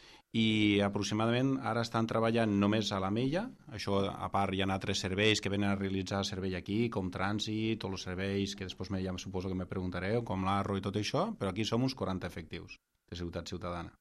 Speaker 5: I aproximadament ara estan treballant només a l'Ametlla. Això, a part, hi ha altres serveis que venen a realitzar servei aquí, com trànsit, tots els serveis que després ja suposo que me preguntareu, com l'Arro i tot això, però aquí som uns quaranta efectius de Ciutat Ciutadana.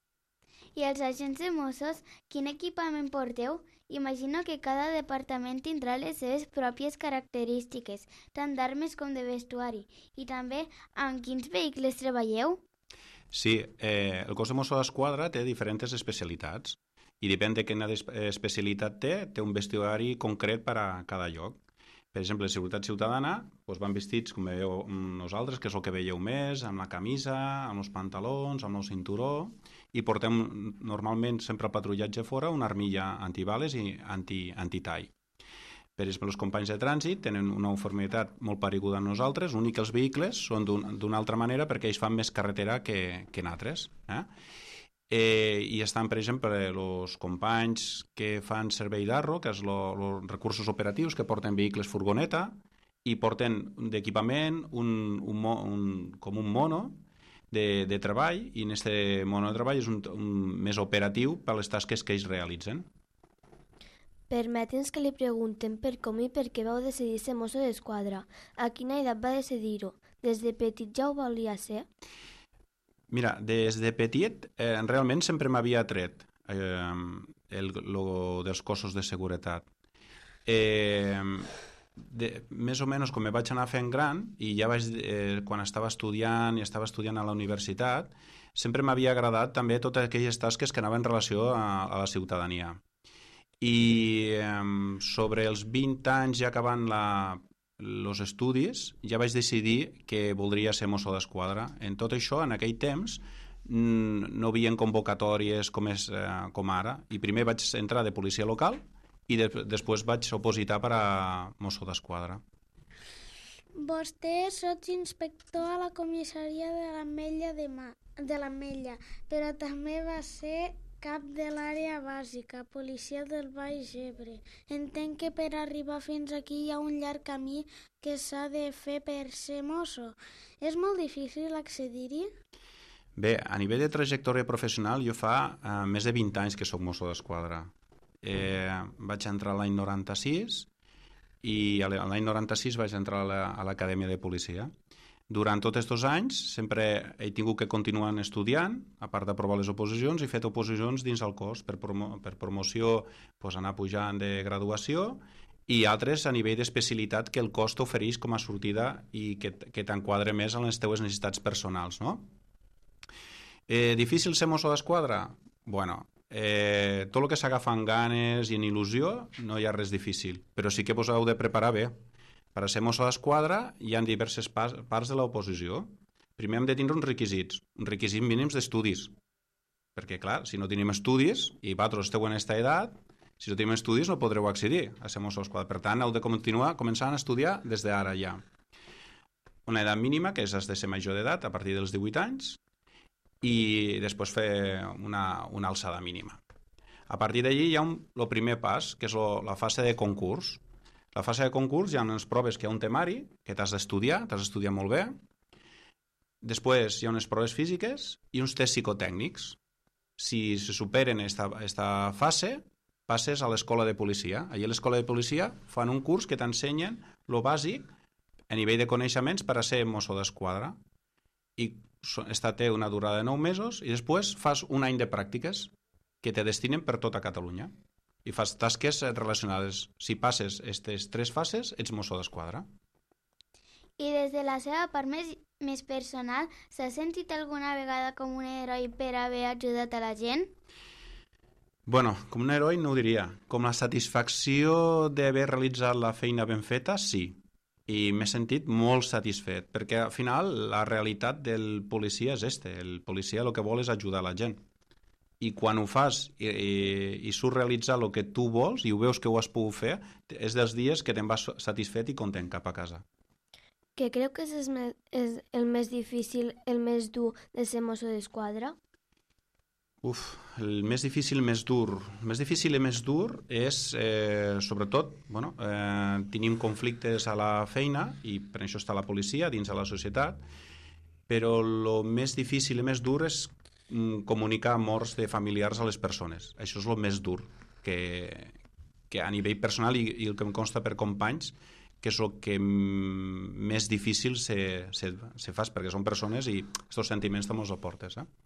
Speaker 6: I els agents de Mossos, quin equipament porteu? Imagino que cada departament tindrà les seves pròpies característiques, tant d'armes com de vestuari. I també, amb quins vehicles treballeu?
Speaker 5: Sí, eh, el cos de Mossos d'Esquadra té diferents especialitats i depèn de quina especialitat té, té un vestuari concret per a cada lloc. Per exemple, a Seguretat Ciutadana doncs van vestits, com veieu nosaltres, que és el que veieu més, amb la camisa, amb els pantalons, amb el cinturó, i portem normalment sempre a patrullatge fora una armilla antibales i anti, antitall. Per exemple, els companys de trànsit tenen una uniformitat molt pareguda a nosaltres, l'únic que els vehicles són d'una un, altra manera perquè ells fan més carretera que, que nosaltres. Eh? Eh, I estan, per exemple, els companys que fan servei d'Arro, que és els recursos operatius, que porten vehicles furgoneta i porten d'equipament un, un, un, com un mono de, de treball, i en aquest mono de treball és un, un més operatiu per les tasques que ells realitzen.
Speaker 6: Permeti'ns que li preguntem per com i per què vau decidir ser mosso d'esquadra. A quina edat va decidir-ho? Des de petit ja ho volia ser?
Speaker 5: Mira, des de petit eh, realment sempre m'havia atret eh, el, lo dels cossos de seguretat. Eh, de, més o menys com me vaig anar fent gran i ja vaig, eh, quan estava estudiant i estava estudiant a la universitat, sempre m'havia agradat també totes aquelles tasques que anaven en relació a, a la ciutadania. I eh, sobre els vint anys ja acabant la els estudis, ja vaig decidir que voldria ser mosso d'esquadra. En tot això, en aquell temps, no havia convocatòries com, és, eh, com ara, i primer vaig entrar de policia local i de, després vaig opositar per a mosso d'esquadra.
Speaker 22: Vostè sots inspector a la comissaria de l'Ametlla de Mar, de l'Ametlla, però també va ser cap de l'àrea bàsica, policia del Baix Ebre. Entenc que per arribar fins aquí hi ha un llarg camí que s'ha de fer per ser mosso. És molt difícil accedir-hi?
Speaker 5: Bé, a nivell de trajectòria professional jo fa eh, més de vint anys que soc mosso d'esquadra. Eh, vaig entrar l'any noranta-sis i l'any noranta-sis vaig entrar a l'Acadèmia de Policia. Durant tots aquests anys sempre he tingut que continuar estudiant, a part d'aprovar les oposicions, he fet oposicions dins el cos per, promo per promoció, doncs anar pujant de graduació, i altres a nivell d'especialitat que el cos t'ofereix com a sortida i que, que t'enquadre més en les teves necessitats personals. No? Eh, difícil ser mosso d'esquadra? Bueno, eh, tot el que s'agafa amb ganes i en il·lusió no hi ha res difícil, però sí que vos heu de preparar bé. Per a ser mosso d'esquadra hi ha diverses parts de l'oposició. Primer hem de tindre uns requisits, uns requisits mínims d'estudis. Perquè, clar, si no tenim estudis, i vosaltres esteu en aquesta edat, si no tenim estudis no podreu accedir a ser mosso d'esquadra. Per tant, heu de continuar començant a estudiar des d'ara ja. Una edat mínima, que és has de ser major d'edat, a partir dels divuit anys, i després fer una, una alçada mínima. A partir d'allí hi ha un, el primer pas, que és lo, la fase de concurs. La fase de concurs hi ha unes proves que hi ha un temari, que t'has d'estudiar, t'has d'estudiar molt bé. Després hi ha unes proves físiques i uns tests psicotècnics. Si se superen aquesta fase, passes a l'escola de policia. Allí a l'escola de policia fan un curs que t'ensenyen lo bàsic a nivell de coneixements per a ser mosso d'esquadra. I esta té una durada de nou mesos i després fas un any de pràctiques que te destinen per tota Catalunya. I fas tasques relacionades. Si passes aquestes tres fases, ets mosso d'esquadra.
Speaker 6: I des de la seva part més, més personal, s'ha sentit alguna vegada com un heroi per haver ajudat a la gent?
Speaker 5: Bueno, com un heroi no ho diria. Com la satisfacció d'haver realitzat la feina ben feta, sí. i m'he sentit molt satisfet, perquè al final la realitat del policia és este, el policia el que vol és ajudar la gent, i quan ho fas i, i, i surt realitzar el que tu vols i ho veus que ho has pogut fer, és dels dies que te'n vas satisfet i content cap a casa.
Speaker 3: Què creu que és, és el més difícil, el més dur de ser mosso d'esquadra?
Speaker 5: Uf, el més difícil, més dur. El més difícil i més dur és, eh, sobretot, bueno, eh, tenim conflictes a la feina i per això està la policia dins de la societat, però el més difícil i més dur és mm, comunicar morts de familiars a les persones. Això és el més dur, que, que a nivell personal i, i el que em consta per companys, que és el que mm, més difícil se, se, se fa, perquè són persones i aquests sentiments també els aportes, eh?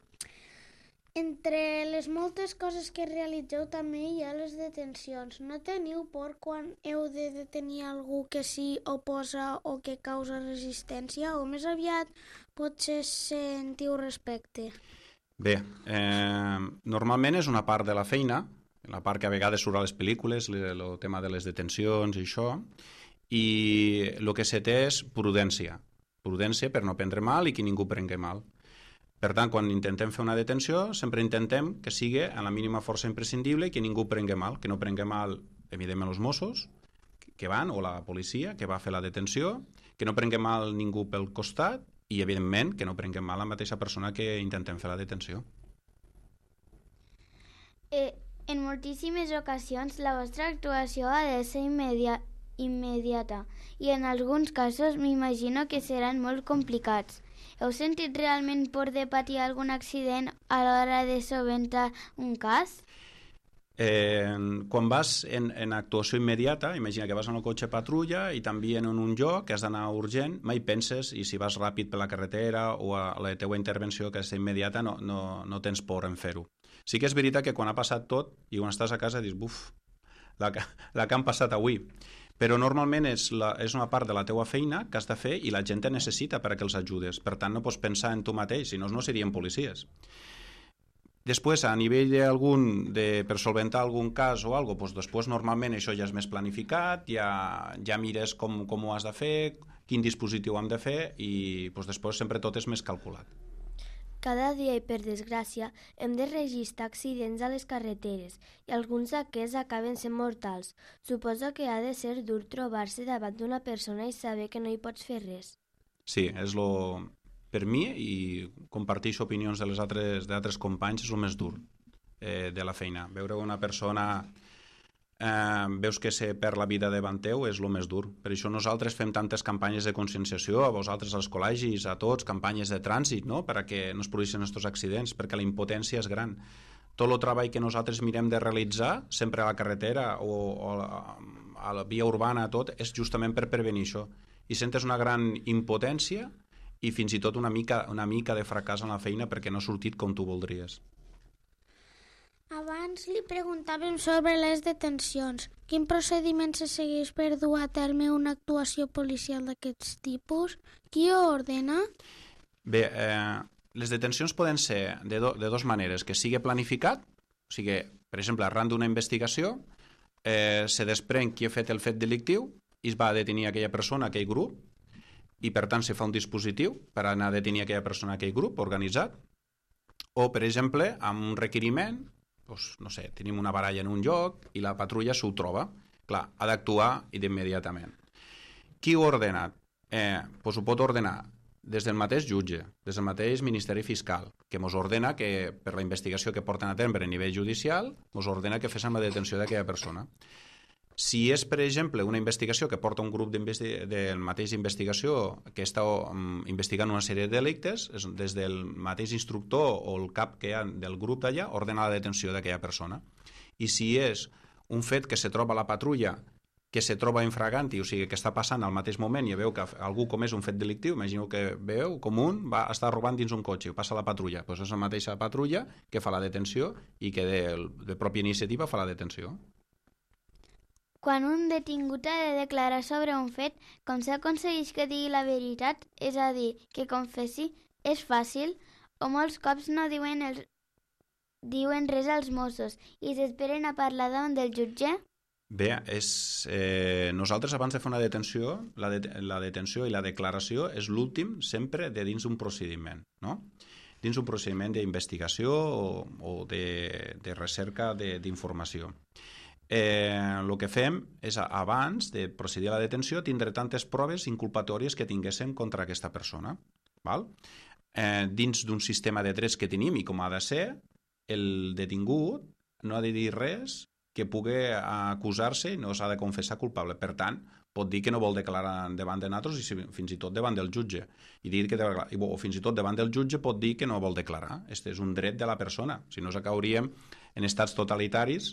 Speaker 22: Entre les moltes coses que realitzeu també hi ha les detencions. No teniu por quan heu de detenir algú que s'hi oposa o que causa resistència, o més aviat potser sentiu respecte?
Speaker 5: Bé, eh, normalment és una part de la feina, la part que a vegades surt a les pel·lícules, el tema de les detencions i això, i el que se té és prudència. Prudència per no prendre mal i que ningú prengui mal. Per tant, quan intentem fer una detenció, sempre intentem que sigui a la mínima força imprescindible i que ningú prengui mal, que no prengui mal, evidentment, els Mossos que van, o la policia que va fer la detenció, que no prengui mal ningú pel costat i, evidentment, que no prengui mal la mateixa persona que intentem fer la detenció.
Speaker 6: Eh, en moltíssimes ocasions la vostra actuació ha de ser immediata, immediata i en alguns casos m'imagino que seran molt complicats. Heu sentit realment por de patir algun accident a l'hora de solventar un cas?
Speaker 5: Eh, quan vas en, en actuació immediata, imagina que vas en el cotxe patrulla i també en un lloc que has d'anar urgent, mai penses, i si vas ràpid per la carretera o a la teua intervenció que és immediata, no, no, no tens por en fer-ho. Sí que és veritat que quan ha passat tot i quan estàs a casa dius, buf, la, la que han passat avui. Però normalment és, la, és una part de la teua feina que has de fer i la gent te necessita perquè els ajudes. Per tant, no pots pensar en tu mateix, si no, no serien policies. Després, a nivell d'algun, de, per solventar algun cas o alguna cosa, doncs, després normalment això ja és més planificat, ja, ja mires com, com ho has de fer, quin dispositiu hem de fer i doncs, després sempre tot és més calculat.
Speaker 3: Cada dia i per desgràcia hem de registrar accidents a les carreteres i alguns d'aquests acaben sent mortals. Suposo que ha de ser dur trobar-se davant d'una persona i saber que no hi pots fer res.
Speaker 5: Sí, és lo... per mi, i comparteixo opinions de les altres, d'altres companys, és el més dur eh, de la feina. Veure una persona... Eh, veus que se perd la vida davant teu és el més dur. Per això nosaltres fem tantes campanyes de conscienciació, a vosaltres als col·legis, a tots, campanyes de trànsit, no?, perquè no es produeixin aquests accidents, perquè la impotència és gran. Tot el treball que nosaltres mirem de realitzar, sempre a la carretera o, o a, la, a la via urbana, tot, és justament per prevenir això. I sentes una gran impotència i fins i tot una mica, una mica de fracàs en la feina perquè no ha sortit com tu voldries.
Speaker 22: Abans li preguntàvem sobre les detencions. Quin procediment se segueix per dur a terme una actuació policial d'aquests tipus? Qui ho ordena?
Speaker 5: Bé, eh, les detencions poden ser de, do, de dues maneres, que sigui planificat, o sigui, per exemple, arran d'una investigació, eh, se desprèn qui ha fet el fet delictiu i es va detenir aquella persona, aquell grup, i per tant se fa un dispositiu per anar a detenir aquella persona, aquell grup organitzat, o, per exemple, amb un requeriment, doncs, no sé, tenim una baralla en un lloc i la patrulla s'ho troba. Clar, ha d'actuar immediatament. Qui ho ha ordenat? Eh, doncs ho pot ordenar des del mateix jutge, des del mateix Ministeri Fiscal, que ens ordena que, per la investigació que porten a terme a nivell judicial, ens ordena que féssim la detenció d'aquella persona. Si és, per exemple, una investigació que porta un grup del mateix investigació que està um, investigant una sèrie de delictes, des del mateix instructor o el cap que hi ha del grup d'allà, ordena la detenció d'aquella persona. I si és un fet que se troba a la patrulla, que se troba infraganti, o sigui, que està passant al mateix moment i veu que algú comés un fet delictiu, imagineu que veu com un va estar robant dins un cotxe i passa a la patrulla, doncs és la mateixa patrulla que fa la detenció i que de, de pròpia iniciativa fa la detenció.
Speaker 6: Quan un detingut ha de declarar sobre un fet, com s'aconsegueix que digui la veritat, és a dir, que confessi, és fàcil, o molts cops no diuen, els... diuen res als Mossos i s'esperen a parlar davant del jutge?
Speaker 5: Bé, és, eh, nosaltres abans de fer una detenció, la, de, la detenció i la declaració és l'últim sempre de dins d'un procediment, no? Dins d'un procediment d'investigació o, o de, de recerca d'informació. Eh, el que fem és, abans de procedir a la detenció, tindre tantes proves inculpatòries que tinguéssim contra aquesta persona. Val? Eh, dins d'un sistema de drets que tenim i com ha de ser, el detingut no ha de dir res que pugui acusar-se i no s'ha de confessar culpable. Per tant, pot dir que no vol declarar davant de nosaltres i fins i tot davant del jutge. I dir que, o fins i tot davant del jutge pot dir que no vol declarar. Este és un dret de la persona. Si no, s'acauríem en estats totalitaris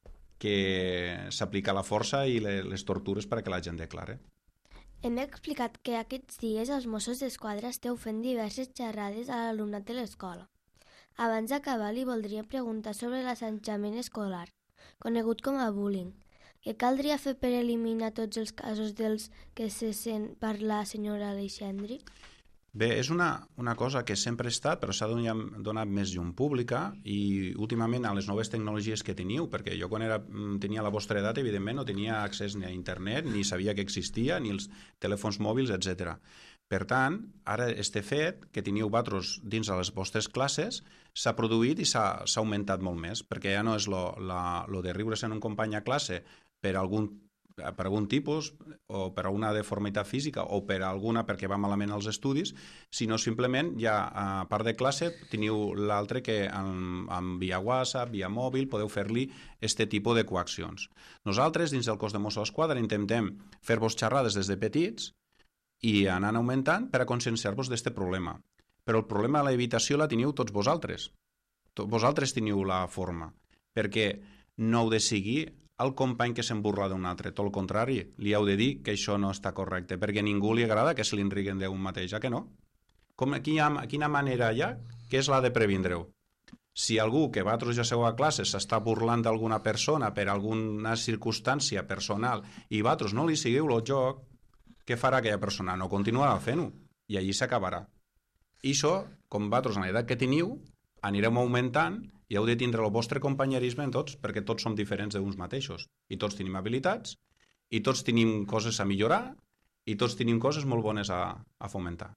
Speaker 5: que s'aplica la força i les tortures perquè la gent declare.
Speaker 7: Hem explicat que aquests dies els Mossos d'Esquadra esteu fent diverses xerrades a l'alumnat de l'escola. Abans d'acabar, li voldria preguntar sobre l'assetjament escolar, conegut com a bullying. Què caldria fer per eliminar tots els casos dels que se sent parlar, senyora Aleixandri?
Speaker 5: Bé, és una, una cosa que sempre ha estat, però s'ha donat més llum pública i últimament a les noves tecnologies que teniu, perquè jo quan era, tenia la vostra edat, evidentment, no tenia accés ni a internet, ni sabia que existia, ni els telèfons mòbils, etcètera. Per tant, ara este fet que teniu vosaltres dins de les vostres classes s'ha produït i s'ha augmentat molt més, perquè ja no és lo, la, lo de riure's en un company a classe per algun, per algun tipus o per alguna deformitat física o per alguna perquè va malament als estudis, sinó simplement ja a part de classe teniu l'altre que en, en via WhatsApp, via mòbil, podeu fer-li este tipus de coaccions. Nosaltres, dins del cos de Mossos d'Esquadra, intentem fer-vos xerrades des de petits i anant augmentant per a conscienciar-vos d'este problema. Però el problema de l'evitació la teniu tots vosaltres. Vosaltres teniu la forma, perquè no heu de seguir el company que se'n burla d'un altre. Tot el contrari, li heu de dir que això no està correcte, perquè a ningú li agrada que se li enriguen d'un mateix, ja que no? Com, quina, quina manera hi ha que és la de previndre-ho? Si algú que vosaltres ja seu a classe s'està burlant d'alguna persona per alguna circumstància personal i vosaltres no li seguiu el joc, què farà aquella persona? No continuarà fent-ho i allí s'acabarà. I això, com vosaltres en l'edat que teniu, anirem augmentant i heu de tindre el vostre companyerisme en tots, perquè tots som diferents d'uns mateixos. I tots tenim habilitats, i tots tenim coses a millorar, i tots tenim coses molt bones a, a fomentar.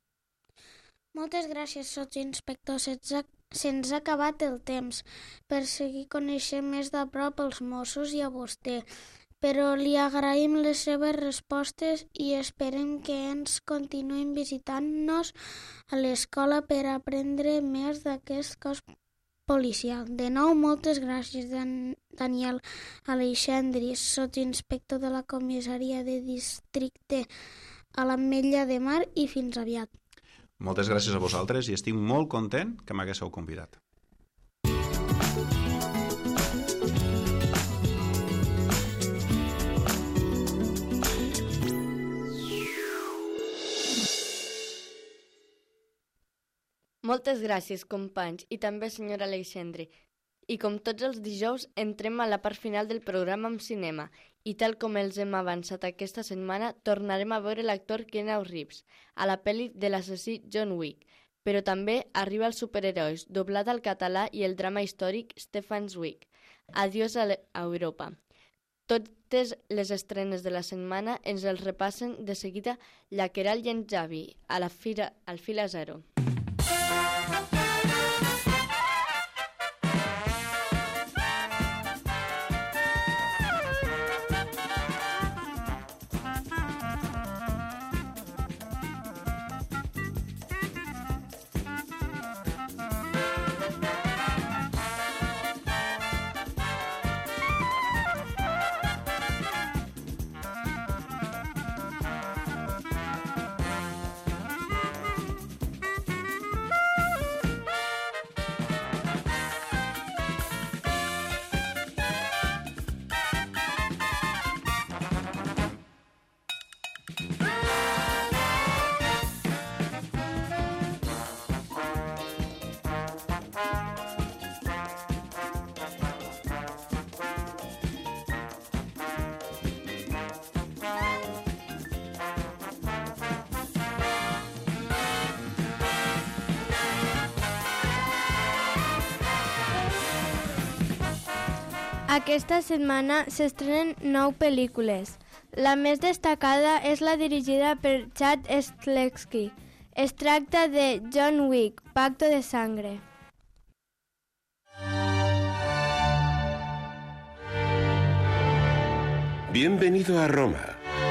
Speaker 22: Moltes gràcies, sotsinspector. Se'ns ha acabat el temps per seguir coneixent més de prop els Mossos i a vostè, però li agraïm les seves respostes i esperem que ens continuïn visitant-nos a l'escola per aprendre més d'aquest cos policial. De nou, moltes gràcies, Dan Daniel Aleixandri, sotsinspector de la comissaria de districte a l'Ametlla de Mar, i fins aviat.
Speaker 5: Moltes gràcies a vosaltres i estic molt content que m'haguéssiu convidat.
Speaker 2: Moltes gràcies, companys, i també senyora Aleixandri. I com tots els dijous, entrem a la part final del programa amb cinema, i tal com els hem avançat aquesta setmana, tornarem a veure l'actor Keanu Reeves, a la pel·li de l'assassí John Wick, però també arriba els superherois, doblat al català, i el drama històric Stefan Zweig, Adiós a Europa. Totes les estrenes de la setmana ens els repassen de seguida la Queralt i en Javi, a la fira, al Fil a Zero.
Speaker 3: Aquesta setmana s'estrenen nou pel·lícules. La més destacada és la dirigida per Chad Stahelski. Es tracta de John Wick, Pacto de Sangre.
Speaker 8: Bienvenido a Roma.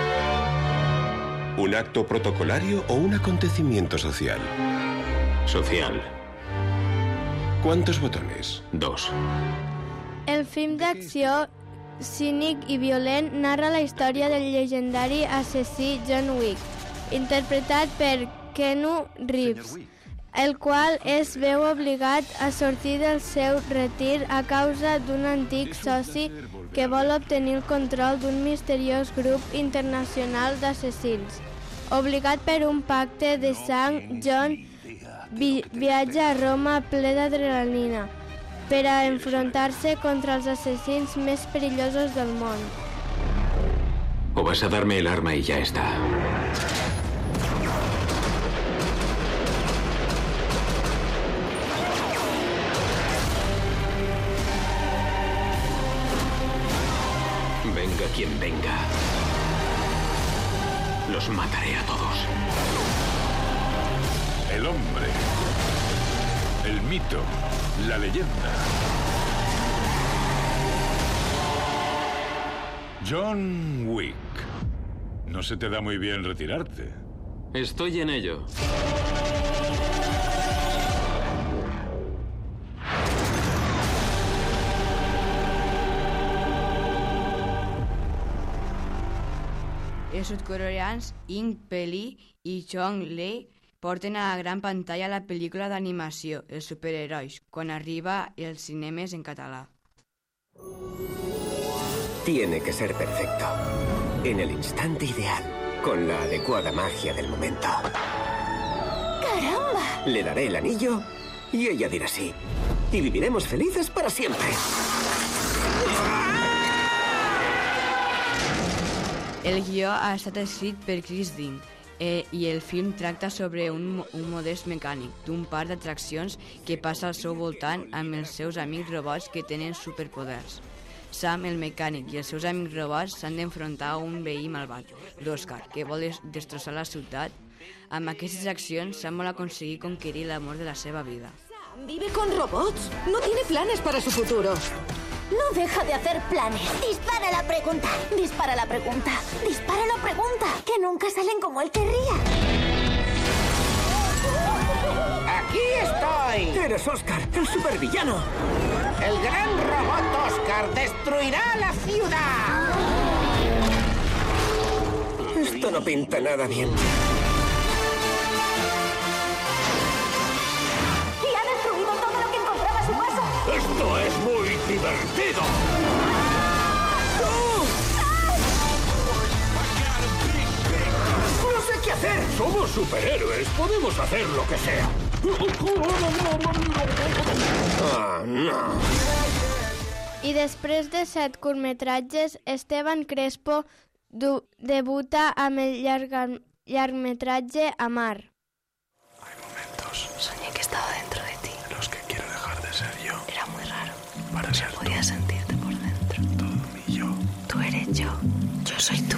Speaker 8: ¿Un acto protocolario o un acontecimiento social?
Speaker 9: Social.
Speaker 8: ¿Cuántos botones?
Speaker 9: Dos.
Speaker 3: El film d'acció cínic i violent narra la història del llegendari assassí John Wick, interpretat per Keanu Reeves, el qual es veu obligat a sortir del seu retir a causa d'un antic soci que vol obtenir el control d'un misteriós grup internacional d'assassins. Obligat per un pacte de sang, John vi viatja a Roma ple d'adrenalina per a enfrontar-se contra els assassins més perillosos del món.
Speaker 9: O vas a darme el arma y ya está. Venga quien venga. Los mataré a todos.
Speaker 23: El hombre. El mito. La leyenda. John Wick. No se te da muy bien retirarte.
Speaker 9: Estoy en ello.
Speaker 4: Els sudcoreans Ing Peli i Chong Lee porten a la gran pantalla la pel·lícula d'animació Els superherois, quan arriba als cinemes en català.
Speaker 24: Tiene que ser perfecto, en el instante ideal, con la adecuada magia del momento.
Speaker 25: ¡Caramba!
Speaker 24: Le daré el anillo y ella dirá sí. Y viviremos felices para siempre.
Speaker 4: El guió ha estat escrit per Chris Dean eh, i el film tracta sobre un, un modest mecànic d'un parc d'atraccions que passa al seu voltant amb els seus amics robots que tenen superpoders. Sam, el mecànic, i els seus amics robots s'han d'enfrontar a un veí malvat, l'Oscar, que vol destrossar la ciutat. Amb aquestes accions, Sam vol aconseguir conquerir l'amor de la seva vida.
Speaker 25: Vive con robots. No tiene planes para su futuro.
Speaker 26: No deja de hacer planes. Dispara la pregunta. Dispara la pregunta. Dispara la pregunta. Que nunca salen como él querría.
Speaker 24: ¡Aquí estoy! Eres Oscar, el supervillano. El gran robot Oscar destruirá la ciudad. Esto no pinta nada bien.
Speaker 26: Y ha destruido todo lo que encontraba a su paso.
Speaker 9: ¡Esto es muy divertido!
Speaker 24: ¡No sé qué hacer!
Speaker 9: Somos superhéroes, podemos hacer lo que sea.
Speaker 24: Ah, no.
Speaker 3: I després de set curtmetratges, Esteban Crespo debuta amb el llarga, llargmetratge Amar.
Speaker 27: Soñé que estaba dentro de ti.
Speaker 23: Los que quiero dejar de ser yo.
Speaker 27: Era muy raro.
Speaker 23: Para ser
Speaker 27: Podía
Speaker 23: tú.
Speaker 27: sentirte por dentro.
Speaker 23: Todo mi yo.
Speaker 27: Tú eres yo. Yo soy tú.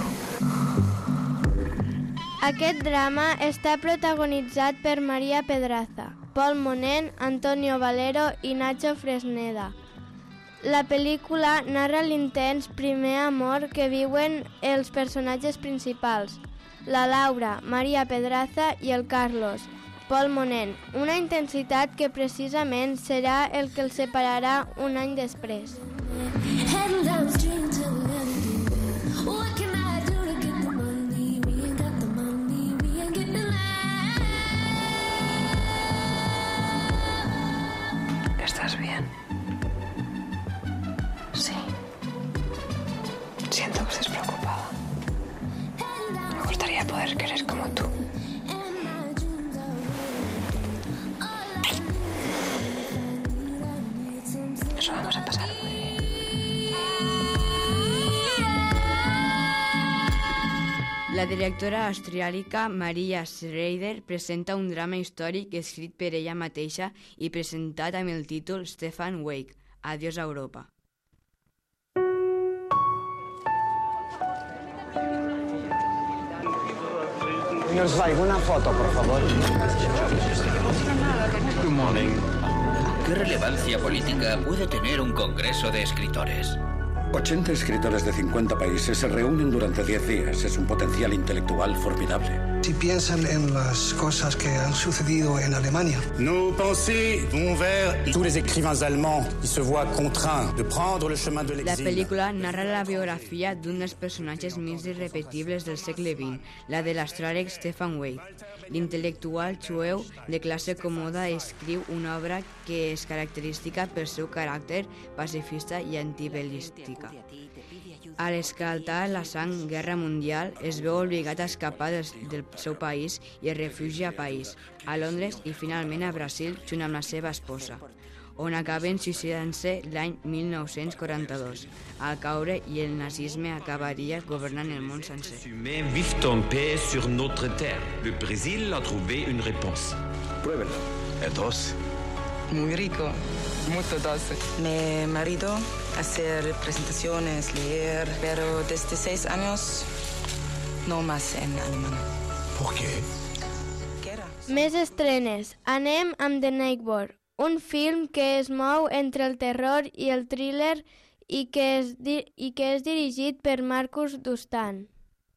Speaker 3: Aquest drama està protagonitzat per María Pedraza, Pol Monén, Antonio Valero i Nacho Fresneda. La pel·lícula narra l'intens primer amor que viuen els personatges principals, la Laura, María Pedraza i el Carlos, Pol Monén, una intensitat que precisament serà el que els separarà un any després.
Speaker 27: ¿Estás bien? Sí. Siento que estés preocupada. Me gustaría poder querer como tú. Nos lo vamos a pasar muy bien.
Speaker 4: La directora austriàlica Maria Schrader presenta un drama històric escrit per ella mateixa i presentat amb el títol Stefan Wake, Adiós a Europa.
Speaker 10: Señor Zweig, una foto, por favor.
Speaker 11: Good morning. ¿Qué relevancia política puede tener un congreso de escritores?
Speaker 12: ochenta escritores de cincuenta países se reúnen durante diez días. Es un potencial intelectual formidable.
Speaker 13: Si piensan en las cosas que han sucedido en Alemania.
Speaker 12: Nos pensées vont vers tous les écrivains allemands qui se voient contraints de prendre le chemin de
Speaker 4: La
Speaker 12: l'exil.
Speaker 4: pel·lícula narra la biografia d'un dels personatges més irrepetibles del segle vint, la de l'astròleg Stefan Zweig. L'intel·lectual jueu de classe còmoda escriu una obra que és característica pel seu caràcter pacifista i antibel·lística. A l'escaltar la sang guerra mundial, es veu obligat a escapar del, del seu país i es refugia a París, a Londres i finalment a Brasil junt amb la seva esposa, on acaben suïcidant-se l'any mil nou-cents quaranta-dos. Al caure i el nazisme acabaria governant el món sencer.
Speaker 14: Les humains vivent en paix sur notre terre. Le Brésil a trouvé une réponse.
Speaker 12: Pruébelo.
Speaker 14: Es doce.
Speaker 15: Muy rico, mucho doce. Mi marido hacer presentaciones, leer, pero desde seis años no más en alemán.
Speaker 14: ¿Por qué?
Speaker 3: Més estrenes. Anem amb The Neighbor, un film que es mou entre el terror i el thriller i que és, di- i que és dirigit per Marcus Dustan.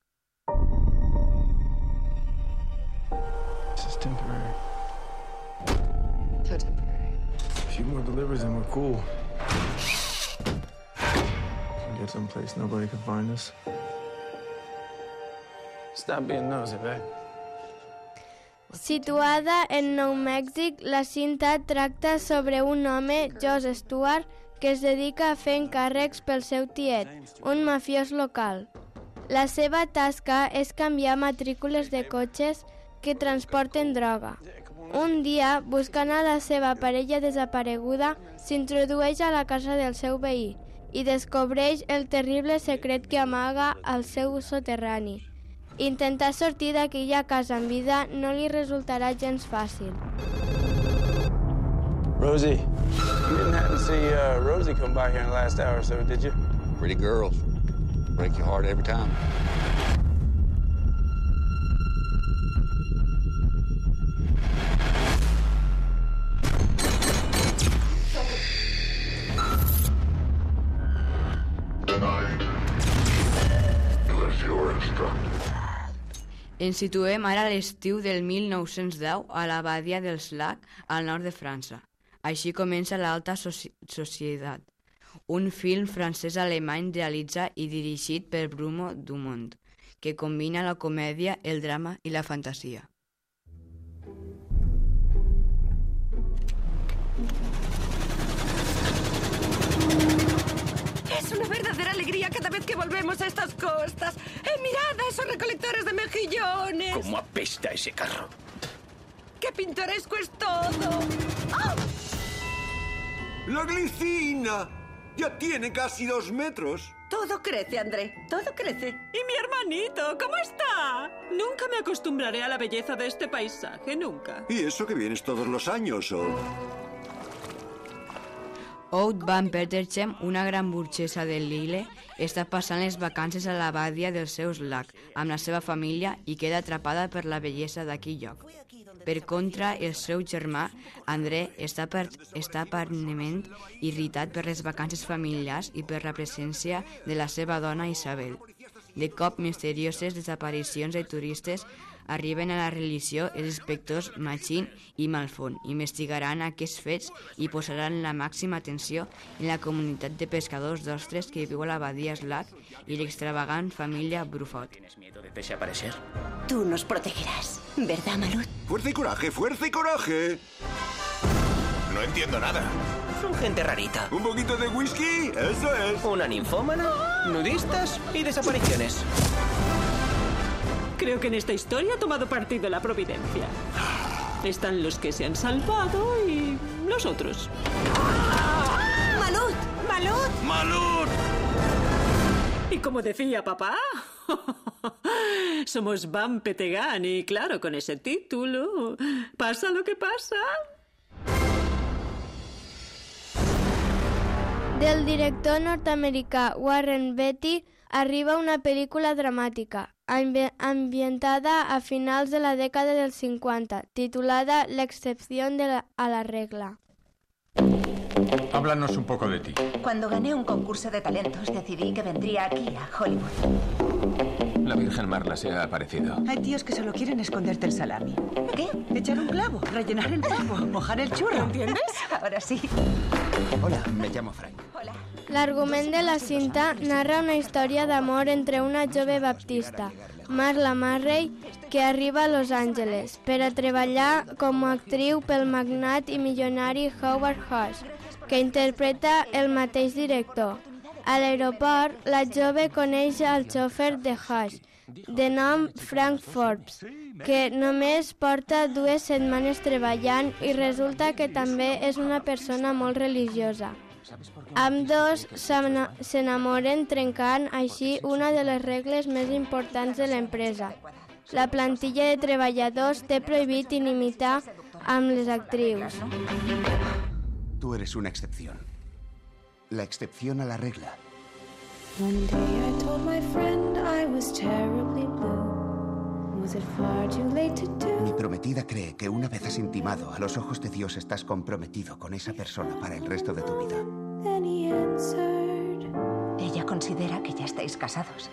Speaker 16: This is temporary. So temporary. A few more deliveries and we're cool. Can get someplace nobody can find us. Stop being nosy, babe.
Speaker 3: Situada en Nou Mèxic, la cinta tracta sobre un home, Josh Stewart, que es dedica a fer encàrrecs pel seu tiet, un mafiós local. La seva tasca és canviar matrícules de cotxes que transporten droga. Un dia, buscant a la seva parella desapareguda, s'introdueix a la casa del seu veí i descobreix el terrible secret que amaga al seu soterrani. Intentar sortir d'aquella casa en vida no li resultarà gens fàcil.
Speaker 16: Rosie, you didn't happen to see uh, Rosie come by here in the last hour or so, did you?
Speaker 28: Pretty girls. Break your heart every time.
Speaker 4: Ens situem ara a l'estiu del mil nou-cents deu a la badia del Slac, al nord de França. Així comença l'Alta Soci- Societat, un film francès-alemany realitzat i dirigit per Bruno Dumont, que combina la comèdia, el drama i la fantasia.
Speaker 29: Es una verdadera alegría cada vez que volvemos a estas costas. ¡Eh, mirad a esos recolectores de mejillones!
Speaker 11: ¿Cómo apesta ese carro?
Speaker 29: ¡Qué pintoresco es todo! ¡Ah!
Speaker 30: ¡La glicina! ¡Ya tiene casi dos metros!
Speaker 29: Todo crece, André, todo crece.
Speaker 31: ¿Y mi hermanito? ¿Cómo está? Nunca me acostumbraré a la belleza de este paisaje, nunca.
Speaker 30: ¿Y eso que vienes todos los años, o...?
Speaker 4: Oud Van Peterchem, una gran burgesa de Lille, està passant les vacances a la badia del seu Slac amb la seva família i queda atrapada per la bellesa d'aquell lloc. Per contra, el seu germà, André, està, per, està permanentment irritat per les vacances familiars i per la presència de la seva dona Isabel. De cop, misterioses desaparicions de turistes arriben a la religió, els inspectors Machin i Malfon investigaran aquests fets i posaran la màxima atenció en la comunitat de pescadors d'ostres que viu a la badia Slack y la extravagant familia Brufot.
Speaker 11: ¿Tienes miedo de desaparecer?
Speaker 26: Tú nos protegerás, ¿verdad, Malut?
Speaker 30: ¡Fuerza y coraje, fuerza y coraje!
Speaker 11: No entiendo nada. Son gente rarita.
Speaker 30: ¿Un poquito de whisky? ¡Eso es!
Speaker 11: Una ninfómana, nudistas y desapariciones.
Speaker 31: Creo que en esta historia ha tomado partido la providencia. Están los que se han salvado y los otros.
Speaker 26: ¡Malut! ¡Malut!
Speaker 11: ¡Malut!
Speaker 31: Y como decía papá, somos Van Petegán y claro, con ese título, pasa lo que pasa.
Speaker 3: Del director nord-americà Warren Beatty arriba una pel·lícula dramàtica, ambientada a finals de la dècada dels cincuenta, titulada La excepción de la, a la regla.
Speaker 1: Háblanos un poco de ti.
Speaker 2: Cuando gané un concurso de talentos, decidí que vendría aquí, a Hollywood.
Speaker 5: La Virgen Marla se ha aparecido.
Speaker 29: Hay tíos que solo quieren esconderte el salami.
Speaker 2: ¿Qué?
Speaker 29: Echar un clavo, rellenar el pavo, mojar el churro, ¿entiendes?
Speaker 2: Ahora sí.
Speaker 5: Hola, me llamo Frank.
Speaker 2: Hola.
Speaker 3: L'argument de la cinta narra una història d'amor entre una jove baptista, Marla Marray, que arriba a Los Angeles per a treballar com a actriu pel magnat i milionari Howard Hawks, que interpreta el mateix director. A l'aeroport, la jove coneix el xòfer de Hawks, de nom Frank Forbes, que només porta dues setmanes treballant i resulta que també és una persona molt religiosa. Ambdós s'enamoren trencant així una de les regles més importants de l'empresa. La plantilla de treballadors té prohibit inimitar amb les actrius.
Speaker 6: Tú eres una excepción. La excepción a la regla.
Speaker 7: One day I told my friend I was terribly blue. Was it far too late to do?
Speaker 6: Mi prometida cree que una vez has intimado, a los ojos de Dios estás comprometido con esa persona para el resto de tu vida.
Speaker 7: Then he answered.
Speaker 2: Ella considera que ya estáis casados.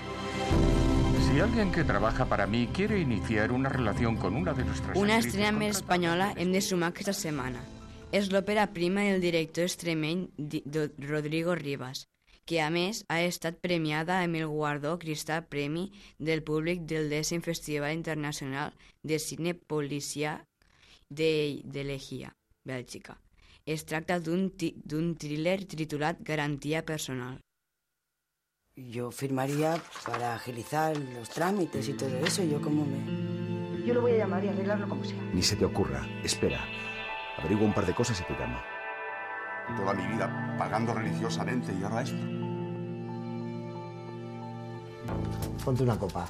Speaker 1: Si alguien que trabaja para mí quiere iniciar una relación con una de nuestras
Speaker 4: Una
Speaker 1: actrices
Speaker 4: estrena més espanyola hem de sumar aquesta setmana. És l'òpera prima del director extremeny Rodrigo Rivas, que a més ha estat premiada amb el guardó Cristal Premi del públic del dècim Festival Internacional de Cine Policial de, de Legia, Bèlgica. Es tracta d'un thriller titulat Garantía Personal.
Speaker 17: Yo firmaría para agilizar los trámites y todo eso. Yo como me...
Speaker 2: Yo lo voy a llamar y arreglarlo como sea.
Speaker 18: Ni se te ocurra. Espera. Averigua un par de cosas y te llamo.
Speaker 30: Toda mi vida pagando religiosamente y ahora esto.
Speaker 10: Ponte una copa.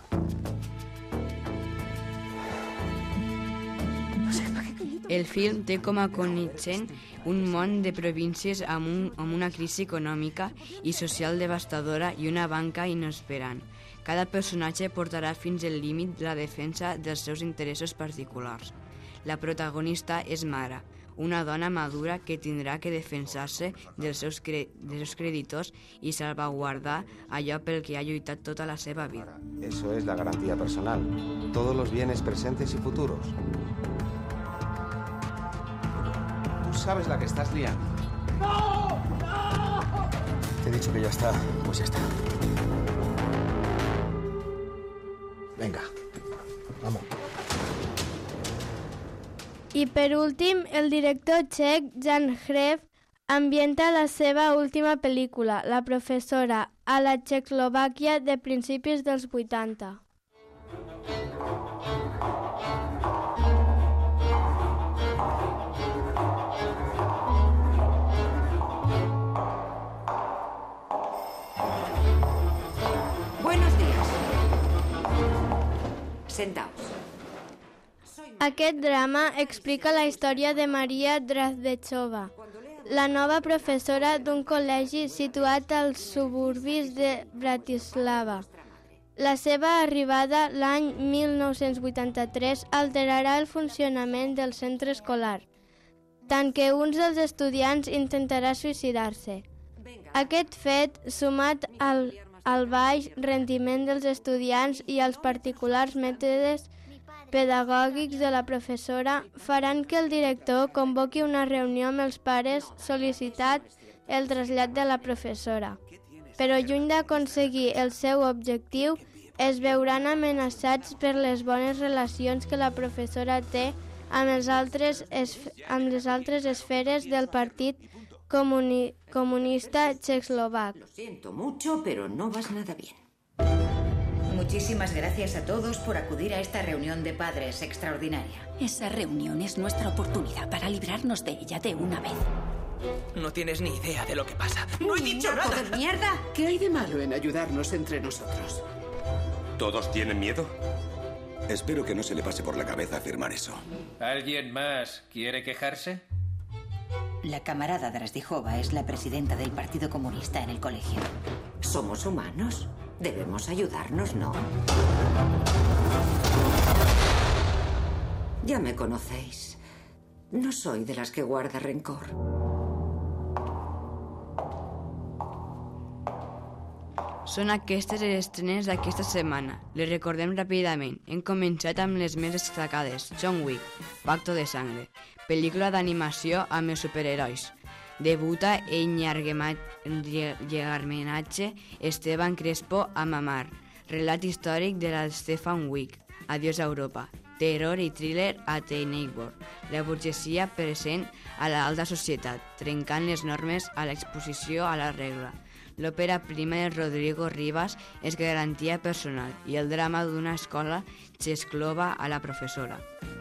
Speaker 4: El film té com a coneixent un món de províncies amb, un, amb una crisi econòmica i social devastadora i una banca inesperant. Cada personatge portarà fins al límit la defensa dels seus interessos particulars. La protagonista és Mara, una dona madura que tindrà que defensar-se dels seus, cre dels seus creditors i salvaguardar allò pel que ha lluitat tota la seva vida.
Speaker 10: Eso es la garantía personal. Todos los bienes presentes y futuros. Tú sabes la que estás liando.
Speaker 2: ¡No! ¡No!
Speaker 10: Te he dicho que ya está, pues ya está. Venga, vamos.
Speaker 3: I per últim, el director txec Jan Hrev ambienta la seva última pel·lícula, La professora, a la Txecoslovàquia de principis dels vuitanta.
Speaker 19: Buenos días. Sentaos.
Speaker 3: Aquest drama explica la història de Maria Drazdechova, la nova professora d'un col·legi situat als suburbis de Bratislava. La seva arribada l'any mil nou-cents vuitanta-tres alterarà el funcionament del centre escolar, tant que un dels estudiants intentarà suïcidar-se. Aquest fet, sumat al, al baix rendiment dels estudiants i als particulars mètodes pedagògics de la professora, faran que el director convoqui una reunió amb els pares sol·licitat el trasllat de la professora. Però lluny d'aconseguir el seu objectiu, es veuran amenaçats per les bones relacions que la professora té amb, els altres amb les altres esferes del Partit Comuni Comunista Txecoslovac.
Speaker 19: Lo siento mucho, pero no vas nada bien. Muchísimas gracias a todos por acudir a esta reunión de padres extraordinaria.
Speaker 20: Esa reunión es nuestra oportunidad para librarnos de ella de una vez.
Speaker 21: No tienes ni idea de lo que pasa. ¡No he dicho nada!
Speaker 19: ¡De mierda!
Speaker 21: ¿Qué hay de malo en ayudarnos entre nosotros?
Speaker 30: ¿Todos tienen miedo? Espero que no se le pase por la cabeza afirmar eso.
Speaker 21: ¿Alguien más quiere quejarse?
Speaker 19: La camarada Drazdijova es la presidenta del Partido Comunista en el colegio. Somos humanos. Debemos ayudarnos, ¿no? Ya me conocéis. No soy de las que guarda rencor.
Speaker 4: Són aquestes les estrenes d'aquesta setmana. Les recordem ràpidament. Hem començat amb les més destacades. John Wick, Pacto de Sangre, pel·lícula d'animació amb els superherois. Debuta en llargmetratge Esteban Crespo a Mamar, relat històric de la Stefan Wick, Adiós a Europa, terror i thriller a The Neighbor, la burgesia present a l'alta societat, trencant les normes a l'exposició a la regla. L'òpera prima de Rodrigo Rivas és garantia personal i el drama d'una escola s'esclova a la professora.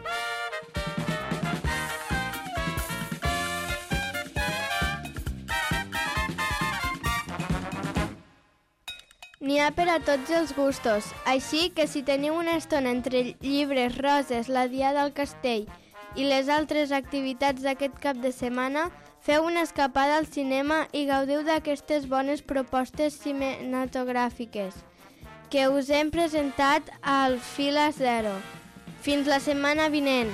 Speaker 3: N'hi ha per a tots els gustos, així que si teniu una estona entre llibres, roses, la diada al castell i les altres activitats d'aquest cap de setmana, feu una escapada al cinema i gaudiu d'aquestes bones propostes cinematogràfiques que us hem presentat al Fila Zero. Fins la setmana vinent!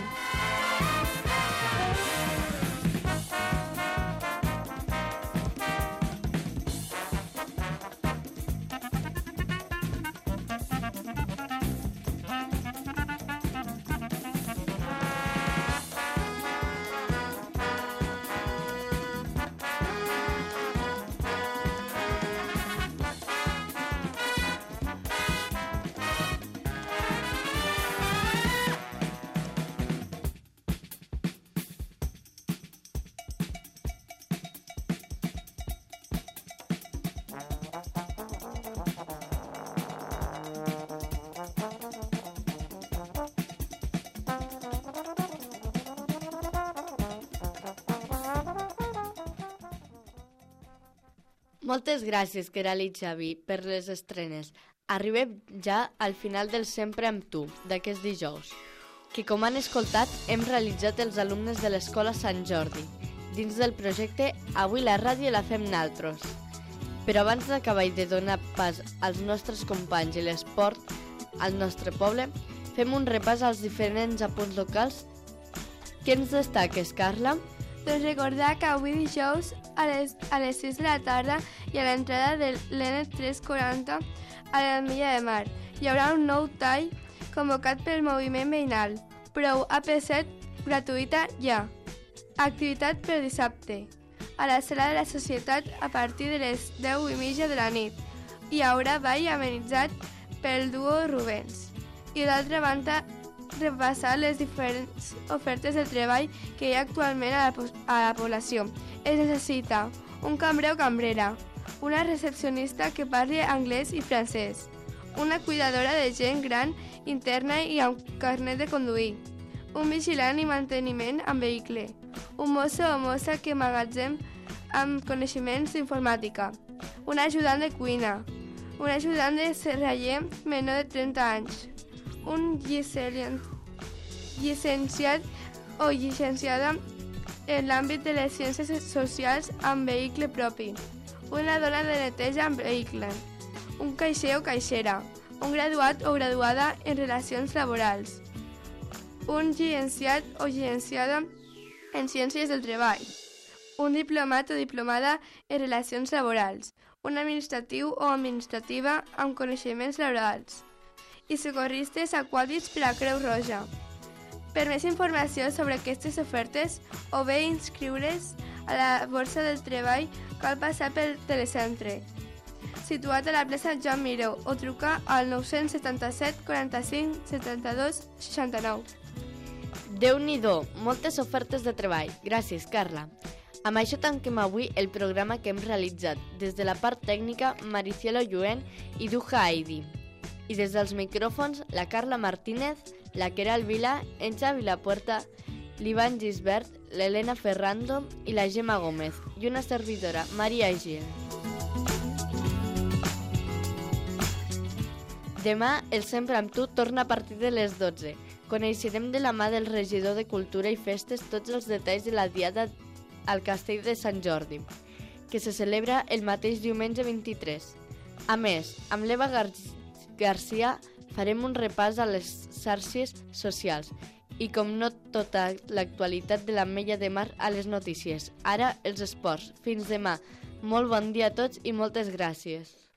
Speaker 8: Moltes gràcies, Queralt i Xavi, per les estrenes. Arribem ja al final del Sempre amb tu, d'aquest dijous, que com han escoltat hem realitzat els alumnes de l'Escola Sant Jordi, dins del projecte Avui la ràdio la fem naltros. Però abans d'acabar i de donar pas als nostres companys i l'esport al nostre poble, fem un repàs als diferents apunts locals. Què ens destaques, Carla?
Speaker 3: Doncs recordar que avui dijous a les, a les sis de la tarda i a l'entrada de l'E N tres quaranta a la Milla de Mar hi haurà un nou tall convocat pel moviment veïnal. Prou A P set gratuïta ja. Activitat per dissabte. A la sala de la Societat a partir de les deu i mitja de la nit. Hi haurà ball amenitzat pel duo Rubens. I d'altra banda, repassar les diferents ofertes de treball que hi ha actualment a la, a la població. Es necessita un cambrer o cambrera, una recepcionista que parli anglès i francès, una cuidadora de gent gran interna i amb carnet de conduir, un vigilant i manteniment amb vehicle, un mosso o mossa que magatzem amb coneixements d'informàtica, un ajudant de cuina, un ajudant de serraller menor de trenta anys, un llicenciat o llicenciada en l'àmbit de les ciències socials amb vehicle propi, una dona de neteja amb vehicle, un caixer o caixera, un graduat o graduada en relacions laborals, un llicenciat o llicenciada en ciències del treball, un diplomat o diplomada en relacions laborals, un administratiu o administrativa amb coneixements laborals i socorristes aquàtics per a Creu Roja. Per més informació sobre aquestes ofertes o bé inscriure's a la Borsa del Treball, cal passar pel telecentre, situat a la plaça Joan Miró, o trucar al nou-cents setanta-set quaranta-cinc setanta-dos seixanta-nou.
Speaker 8: Déu-n'hi-do, moltes ofertes de treball. Gràcies, Carla. Amb això tanquem avui el programa que hem realitzat. Des de la part tècnica, Maricielo Lluent i Duja Aidi. I des dels micròfons, la Carla Martínez, la Queralt Vila, en Xavi Lapuerta, l'Ivan Gisbert, l'Helena Ferrando i la Gemma Gómez, i una servidora, Maria Gil. Demà, el Sempre amb tu torna a partir de les dotze. Coneixerem de la mà del regidor de Cultura i Festes tots els detalls de la diada al Castell de Sant Jordi, que se celebra el mateix diumenge vint-i-tres. A més, amb l'Eva Gar Garcia farem un repàs a les xarxes socials i, com no, tota l'actualitat de l'Ametlla de Mar a les notícies. Ara, els esports. Fins demà. Molt bon dia a tots i moltes gràcies.